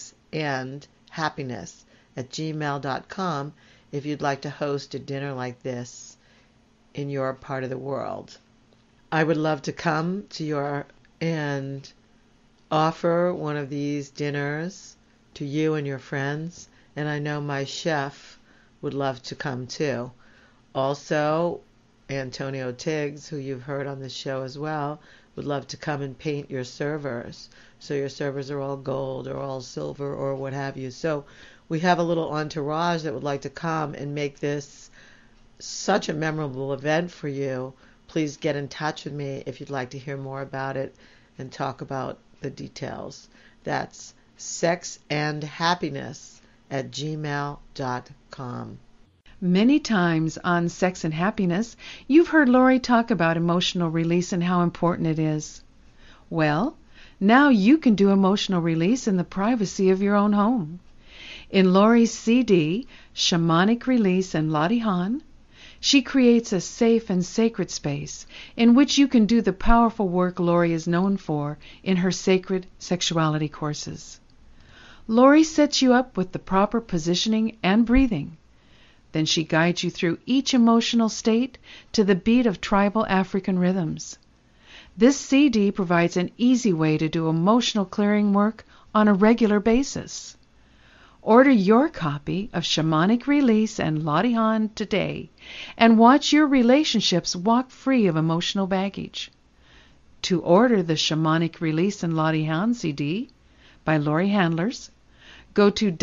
S6: sexandhappiness@gmail.com if you'd like to host a dinner like this in your part of the world. I would love to come to your and offer one of these dinners to you and your friends, and I know my chef would love to come too. Also, Antonio Tiggs, who you've heard on the show as well, would love to come and paint your servers. So your servers are all gold or all silver or what have you. So we have a little entourage that would like to come and make this such a memorable event for you. Please get in touch with me if you'd like to hear more about it and talk about the details. That's sexandhappiness@gmail.com.
S7: Many times on Sex and Happiness, you've heard Lori talk about emotional release and how important it is. Well, now you can do emotional release in the privacy of your own home. In Lori's CD, Shamanic Release and Latihan, she creates a safe and sacred space in which you can do the powerful work Lori is known for in her sacred sexuality courses. Lori sets you up with the proper positioning and breathing. Then she guides you through each emotional state to the beat of tribal African rhythms. This CD provides an easy way to do emotional clearing work on a regular basis. Order your copy of Shamanic Release and Latihan today and watch your relationships walk free of emotional baggage. To order the Shamanic Release and Latihan CD by Lori Handlers, go to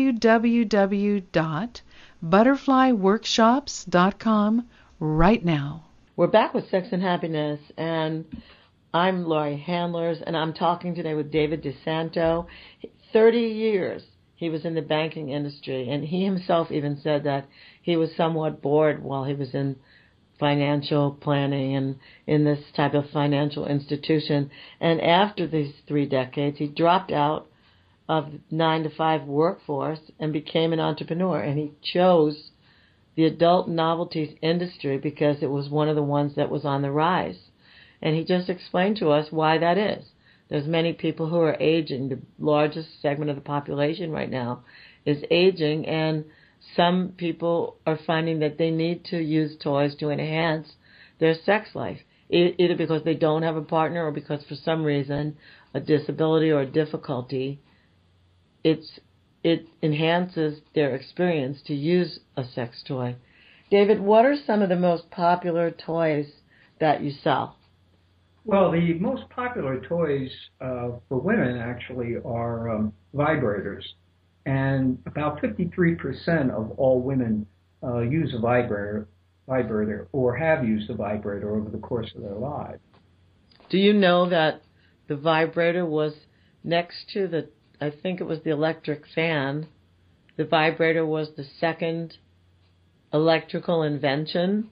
S7: www.butterflyworkshops.com right now.
S6: We're back with Sex and Happiness, and I'm Lori Handlers, and I'm talking today with David DeSanto. 30 years he was in the banking industry, and he himself even said that he was somewhat bored while he was in financial planning and in this type of financial institution. And after these 3 decades, he dropped out of 9-to-5 workforce and became an entrepreneur. And he chose the adult novelties industry because it was one of the ones that was on the rise. And he just explained to us why that is. There's many people who are aging. The largest segment of the population right now is aging, and some people are finding that they need to use toys to enhance their sex life, either because they don't have a partner or because for some reason, a disability or a difficulty, it enhances their experience to use a sex toy. David, what are some of the most popular toys that you sell?
S12: Well, the most popular toys for women actually are vibrators. And about 53% of all women use a vibrator or have used a vibrator over the course of their lives.
S6: Do you know that the vibrator was next to I think it was the electric fan, the vibrator was the second electrical invention?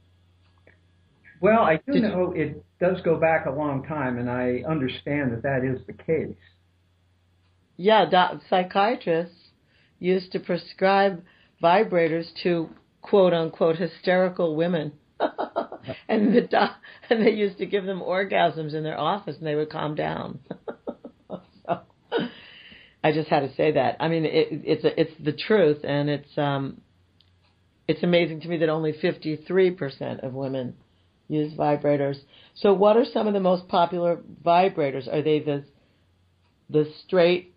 S12: Well, I do know it does go back a long time, and I understand that is the case.
S6: Yeah, psychiatrists used to prescribe vibrators to quote-unquote hysterical women. and they used to give them orgasms in their office, and they would calm down. So, I just had to say that. I mean, it's the truth, and it's amazing to me that only 53% of women use vibrators. So what are some of the most popular vibrators? Are they the straight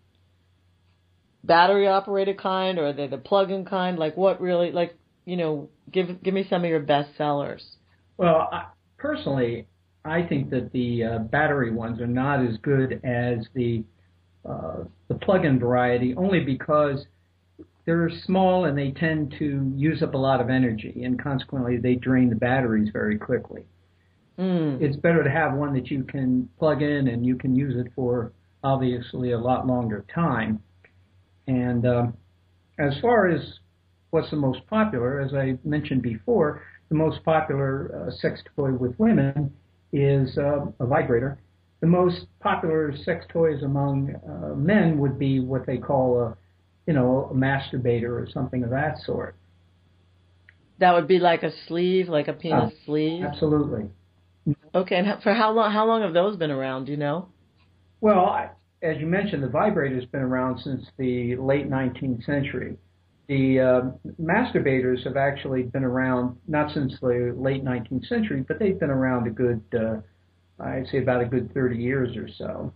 S6: battery operated kind, or are they the plug-in kind? Like what really, like, you know, give me some of your best sellers.
S12: Well, personally, I think that the battery ones are not as good as the plug-in variety, only because they're small and they tend to use up a lot of energy, and consequently they drain the batteries very quickly. It's better to have one that you can plug in and you can use it for obviously a lot longer time. And as far as what's the most popular, as I mentioned before, the most popular sex toy with women is a vibrator. The most popular sex toys among men would be what they call a masturbator or something of that sort.
S6: That would be like a sleeve, like a penis sleeve?
S12: Absolutely.
S6: Okay, and for how long have those been around, do you know?
S12: Well, as you mentioned, the vibrator's been around since the late 19th century. The masturbators have actually been around not since the late 19th century, but they've been around a good, I'd say about a good 30 years or so.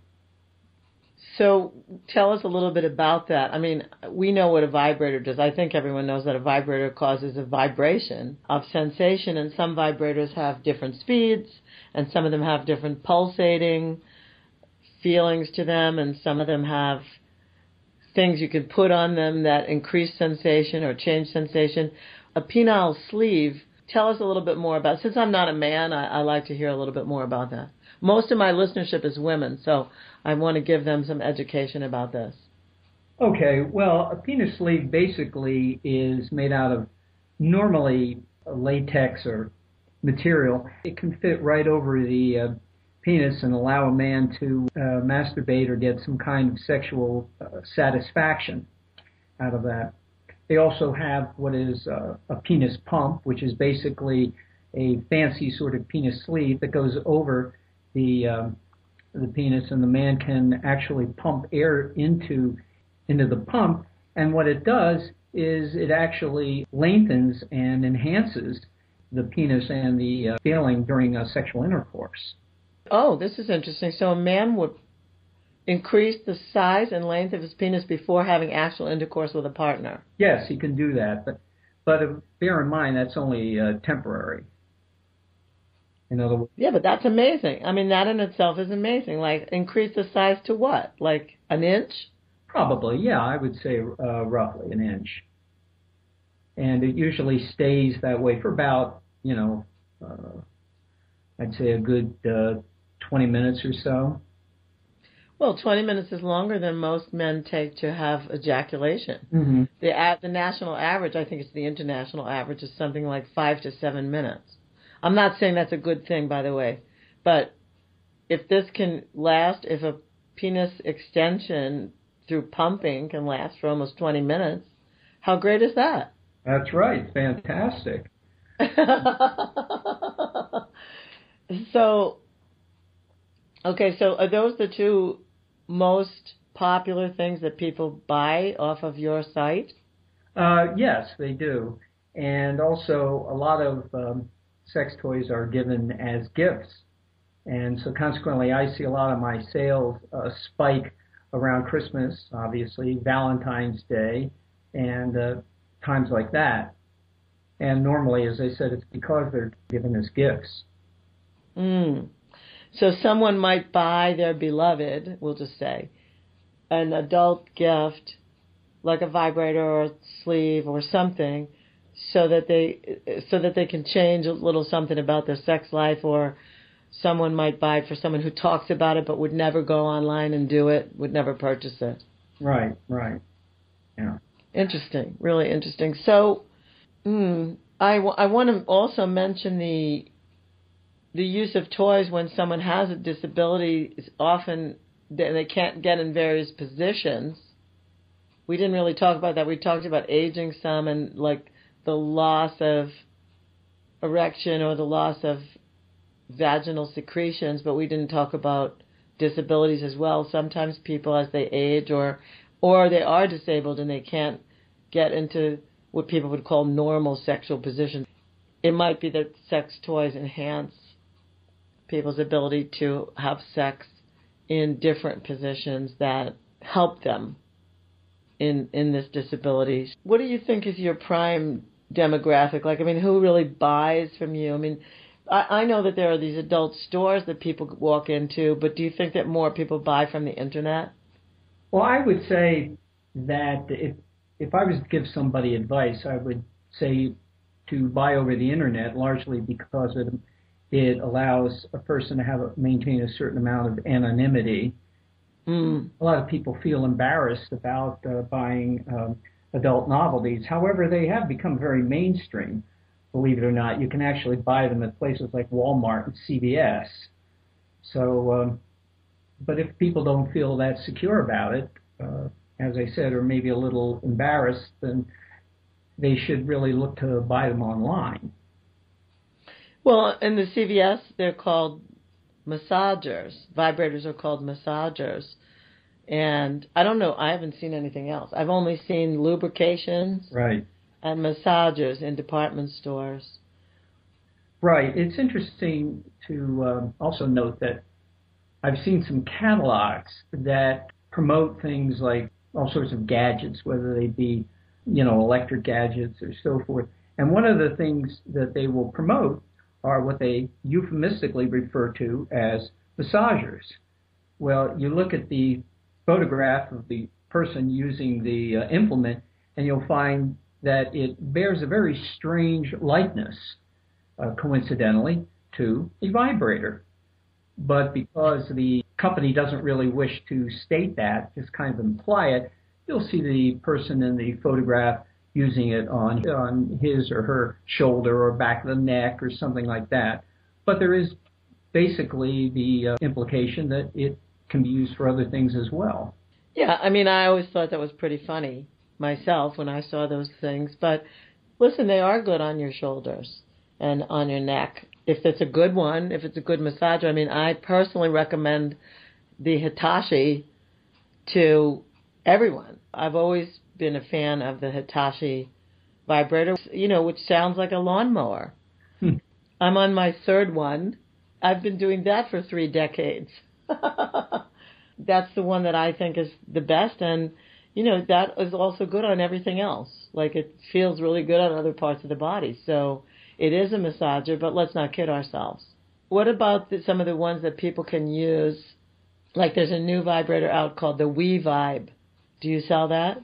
S6: So tell us a little bit about that. I mean, we know what a vibrator does. I think everyone knows that a vibrator causes a vibration of sensation, and some vibrators have different speeds, and some of them have different pulsating feelings to them, and some of them have things you can put on them that increase sensation or change sensation. A penile sleeve, tell us a little bit more about, since I'm not a man, I like to hear a little bit more about that. Most of my listenership is women, so I want to give them some education about this.
S12: Okay, well, a penis sleeve basically is made out of normally latex or material. It can fit right over the penis and allow a man to masturbate or get some kind of sexual satisfaction out of that. They also have what is a penis pump, which is basically a fancy sort of penis sleeve that goes over the penis, and the man can actually pump air into the pump. And what it does is it actually lengthens and enhances the penis and the feeling during sexual intercourse.
S6: Oh, this is interesting. So a man would increase the size and length of his penis before having actual intercourse with a partner.
S12: Yes, he can do that, but bear in mind that's only temporary. In other words,
S6: yeah, but that's amazing. I mean, that in itself is amazing. Like, increase the size to what? Like an inch?
S12: Probably, yeah. I would say roughly an inch. And it usually stays that way for about, I'd say a good 20 minutes or so.
S6: Well, 20 minutes is longer than most men take to have ejaculation.
S12: Mm-hmm.
S6: The national average, I think it's the international average, is something like 5 to 7 minutes. I'm not saying that's a good thing, by the way, but if this can last, if a penis extension through pumping can last for almost 20 minutes, how great is that?
S12: That's right. Fantastic.
S6: So are those the two most popular things that people buy off of your site?
S12: Yes, they do. And also a lot of sex toys are given as gifts. And so consequently, I see a lot of my sales spike around Christmas, obviously, Valentine's Day, and times like that. And normally, as I said, it's because they're given as gifts.
S6: So someone might buy their beloved, we'll just say, an adult gift, like a vibrator or a sleeve or something, so that they can change a little something about their sex life, or someone might buy it for someone who talks about it but would never go online and do it, would never purchase it.
S12: Right. Yeah.
S6: Interesting, really interesting. So I want to also mention the use of toys when someone has a disability is often they can't get in various positions. We didn't really talk about that. We talked about aging some and like the loss of erection or the loss of vaginal secretions, but we didn't talk about disabilities as well. Sometimes people, as they age or they are disabled and they can't get into what people would call normal sexual positions, it might be that sex toys enhance people's ability to have sex in different positions that help them in this disability. What do you think is your prime demographic? Like, I mean, who really buys from you? I mean, I know that there are these adult stores that people walk into, but do you think that more people buy from the internet?
S12: Well, I would say that if I was to give somebody advice, I would say to buy over the internet, largely because it allows a person to maintain a certain amount of anonymity. A lot of people feel embarrassed about buying adult novelties. However, they have become very mainstream. Believe it or not, you can actually buy them at places like Walmart and CVS. So, but if people don't feel that secure about it, as I said, or maybe a little embarrassed, then they should really look to buy them online.
S6: Well, in the CVS, they're called massagers. Vibrators are called massagers. And I don't know, I haven't seen anything else. I've only seen lubrications and massagers in department stores.
S12: Right. It's interesting to also note that I've seen some catalogs that promote things like all sorts of gadgets, whether they be, electric gadgets or so forth. And one of the things that they will promote are what they euphemistically refer to as massagers. Well, you look at the photograph of the person using the implement, and you'll find that it bears a very strange likeness, coincidentally, to a vibrator. But because the company doesn't really wish to state that, just kind of imply it, you'll see the person in the photograph using it on his or her shoulder or back of the neck or something like that. But there is basically the implication that it can be used for other things as well.
S6: Yeah, I mean, I always thought that was pretty funny myself when I saw those things. But listen, they are good on your shoulders and on your neck. If it's a good one, if it's a good massager, I mean, I personally recommend the Hitachi to everyone. I've always been a fan of the Hitachi vibrator, which sounds like a lawnmower. I'm on my third one. I've been doing that for 3 decades. That's the one that I think is the best, and that is also good on everything else. Like, it feels really good on other parts of the body. So it is a massager, but let's not kid ourselves. What about some of the ones that people can use? Like, there's a new vibrator out called the WeVibe. Do you sell that?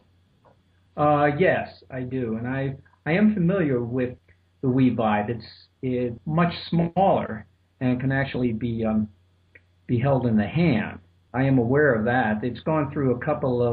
S12: Yes, I do, and I am familiar with the WeVibe. It's much smaller and can actually be held in the hand. I am aware of that. It's gone through a couple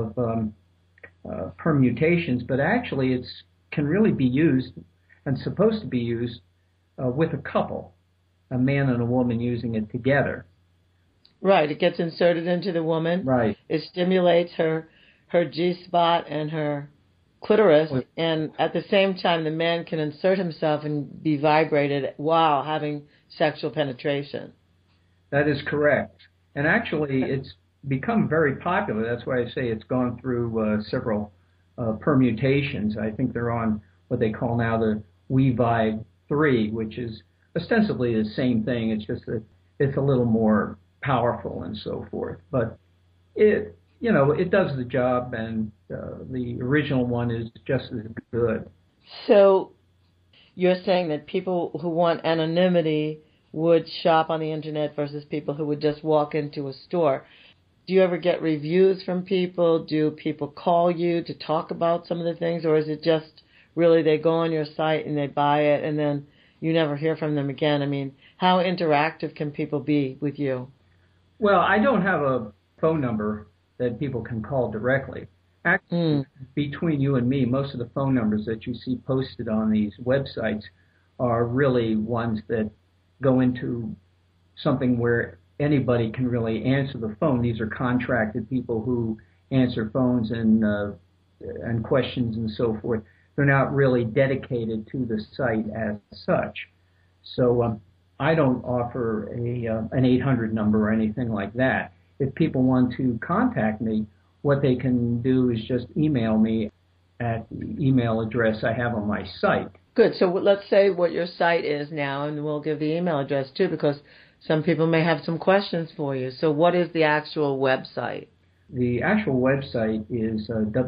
S12: of permutations, but actually it can really be used and supposed to be used with a couple, a man and a woman using it together.
S6: Right. It gets inserted into the woman.
S12: Right.
S6: It stimulates her G-spot and her clitoris, and at the same time the man can insert himself and be vibrated while having sexual penetration.
S12: That is correct. And actually, it's become very popular. That's why I say it's gone through several permutations. I think they're on what they call now the WeVibe 3, which is ostensibly the same thing. It's just that it's a little more powerful and so forth. But it does the job, and the original one is just as good.
S6: So you're saying that people who want anonymity would shop on the internet versus people who would just walk into a store. Do you ever get reviews from people? Do people call you to talk about some of the things, or is it just really they go on your site and they buy it and then you never hear from them again? I mean, how interactive can people be with you?
S12: Well, I don't have a phone number that people can call directly. Actually, between you and me, most of the phone numbers that you see posted on these websites are really ones that go into something where anybody can really answer the phone. These are contracted people who answer phones and questions and so forth. They're not really dedicated to the site as such. So I don't offer an 800 number or anything like that. If people want to contact me, what they can do is just email me at the email address I have on my site.
S6: Good. So let's say what your site is now, and we'll give the email address too, because some people may have some questions for you. So what is the actual website?
S12: The actual website is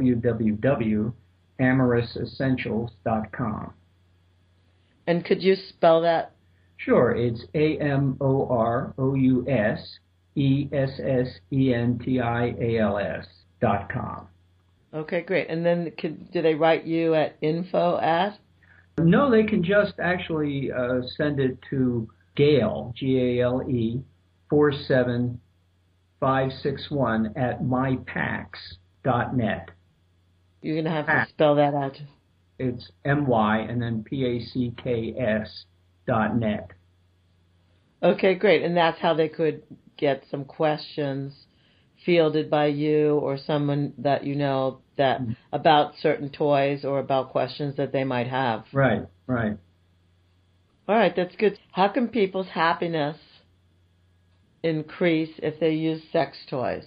S12: www.amorousessentials.com.
S6: And could you spell that?
S12: Sure, it's AMOROUSESSENTIALS.com.
S6: Okay, great. And then do they write you at info at?
S12: No, they can just actually send it to Gale, Gale, 47561 at mypacs.net.
S6: You're going to have to spell that out.
S12: It's MY and then PACKS.net.
S6: Okay, great. And that's how they could get some questions fielded by you or someone that you know that about certain toys or about questions that they might have.
S12: Right, right.
S6: All right, that's good. How can people's happiness increase if they use sex toys?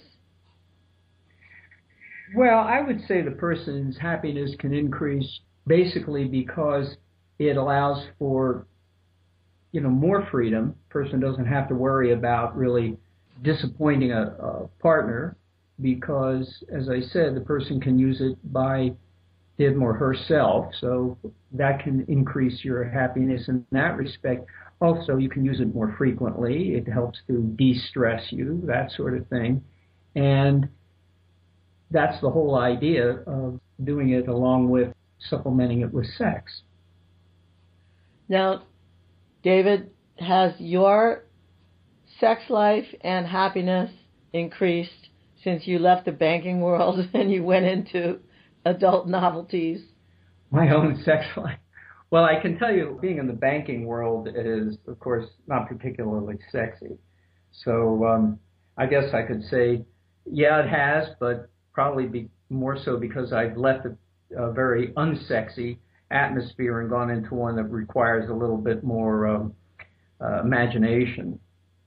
S12: Well, I would say the person's happiness can increase basically because it allows for, more freedom. Person doesn't have to worry about really disappointing a partner because, as I said, the person can use it by him or herself. So that can increase your happiness in that respect. Also, you can use it more frequently. It helps to de-stress you, that sort of thing. And that's the whole idea of doing it along with supplementing it with sex.
S6: Now, David, has your sex life and happiness increased since you left the banking world and you went into adult novelties?
S12: My own sex life. Well, I can tell you, being in the banking world is, of course, not particularly sexy. So I guess I could say, yeah, it has, but probably more so because I've left a very unsexy atmosphere and gone into one that requires a little bit more imagination.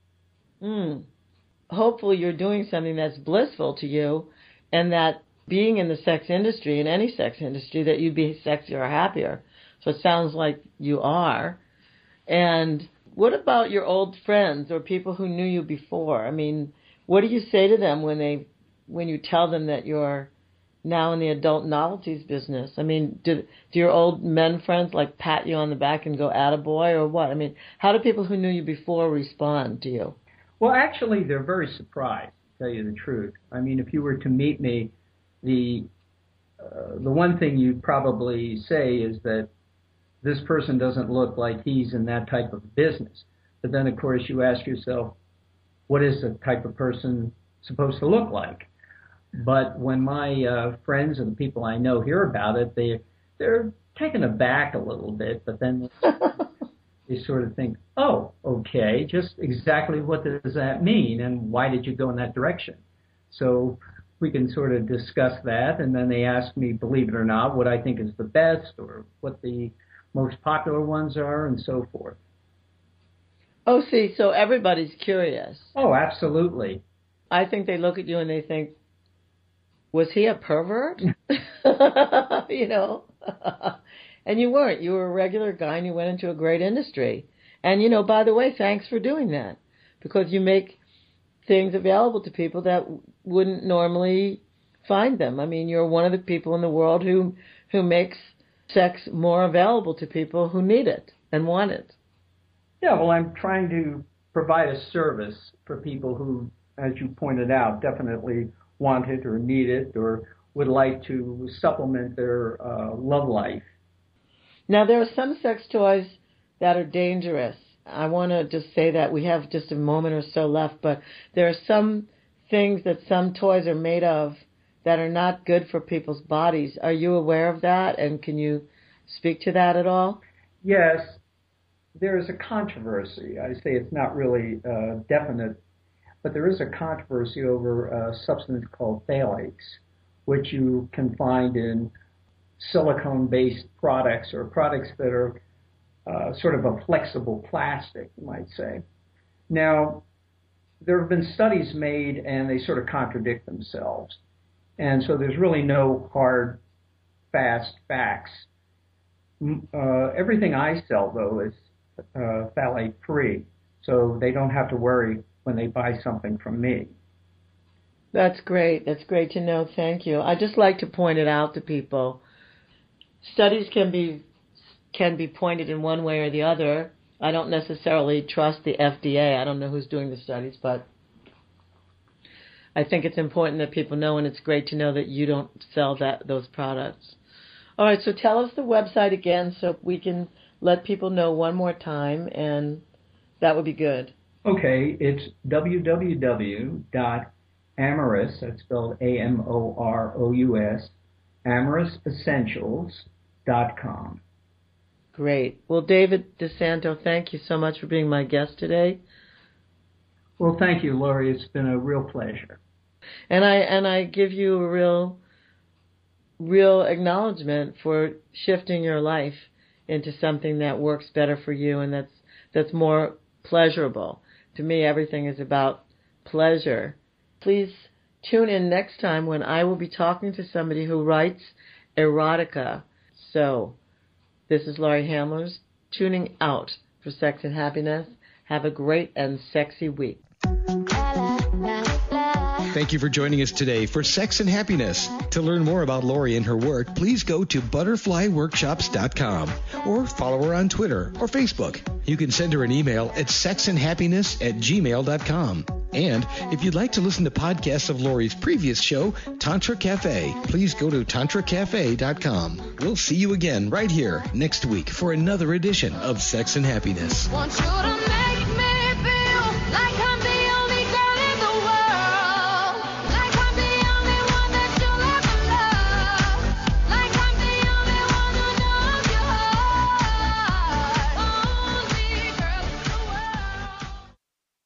S6: Hopefully you're doing something that's blissful to you, and that being in the sex industry, in any sex industry, that you'd be sexier or happier. So it sounds like you are. And what about your old friends or people who knew you before? I mean, what do you say to them when you tell them that you're now in the adult novelties business? I mean, do your old men friends like pat you on the back and go attaboy or what? I mean, how do people who knew you before respond to you?
S12: Well, actually, they're very surprised, to tell you the truth. I mean, if you were to meet me, the one thing you'd probably say is that this person doesn't look like he's in that type of business. But then, of course, you ask yourself, what is the type of person supposed to look like? But when my friends and the people I know hear about it, they're taken aback a little bit, but then they sort of think, oh, okay, just exactly what does that mean, and why did you go in that direction? So we can sort of discuss that, and then they ask me, believe it or not, what I think is the best or what the most popular ones are and so forth.
S6: Oh, see, so everybody's curious.
S12: Oh, absolutely.
S6: I think they look at you and they think, was he a pervert? And you weren't. You were a regular guy and you went into a great industry. And, by the way, thanks for doing that, because you make things available to people that wouldn't normally find them. I mean, you're one of the people in the world who makes sex more available to people who need it and want it.
S12: Yeah, well, I'm trying to provide a service for people who, as you pointed out, definitely want it or need it or would like to supplement their love life.
S6: Now, there are some sex toys that are dangerous. I want to just say that we have just a moment or so left, but there are some things that some toys are made of that are not good for people's bodies. Are you aware of that, and can you speak to that at all?
S12: Yes, there is a controversy. I say it's not really definite, but there is a controversy over a substance called phthalates, which you can find in silicone-based products or products that are sort of a flexible plastic, you might say. Now, there have been studies made, and they sort of contradict themselves. And so there's really no hard, fast facts. Everything I sell, though, is phthalate-free. so they don't have to worry when they buy something from me.
S6: That's great. That's great to know. Thank you. I just like to point it out to people. Studies can be pointed in one way or the other. I don't necessarily trust the FDA. I don't know who's doing the studies, but I think it's important that people know, and it's great to know that you don't sell those products. All right, so tell us the website again so we can let people know one more time, and that would be good.
S12: Okay, it's www.amorous, that's spelled AMOROUS, AmorousEssentials.com.
S6: Great. Well, David DeSanto, thank you so much for being my guest today.
S12: Well, thank you, Laurie. It's been a real pleasure.
S6: And I give you a real acknowledgement for shifting your life into something that works better for you and that's more pleasurable. To me, everything is about pleasure. Please tune in next time when I will be talking to somebody who writes erotica. So, this is Laurie Handlers, tuning out for Sex and Happiness. Have a great and sexy week.
S2: Thank you for joining us today for Sex and Happiness. To learn more about Laurie and her work, please go to butterflyworkshops.com or follow her on Twitter or Facebook. You can send her an email at sexandhappiness@gmail.com. And if you'd like to listen to podcasts of Laurie's previous show, Tantra Cafe, please go to tantracafe.com. We'll see you again right here next week for another edition of Sex and Happiness.
S3: Want you to make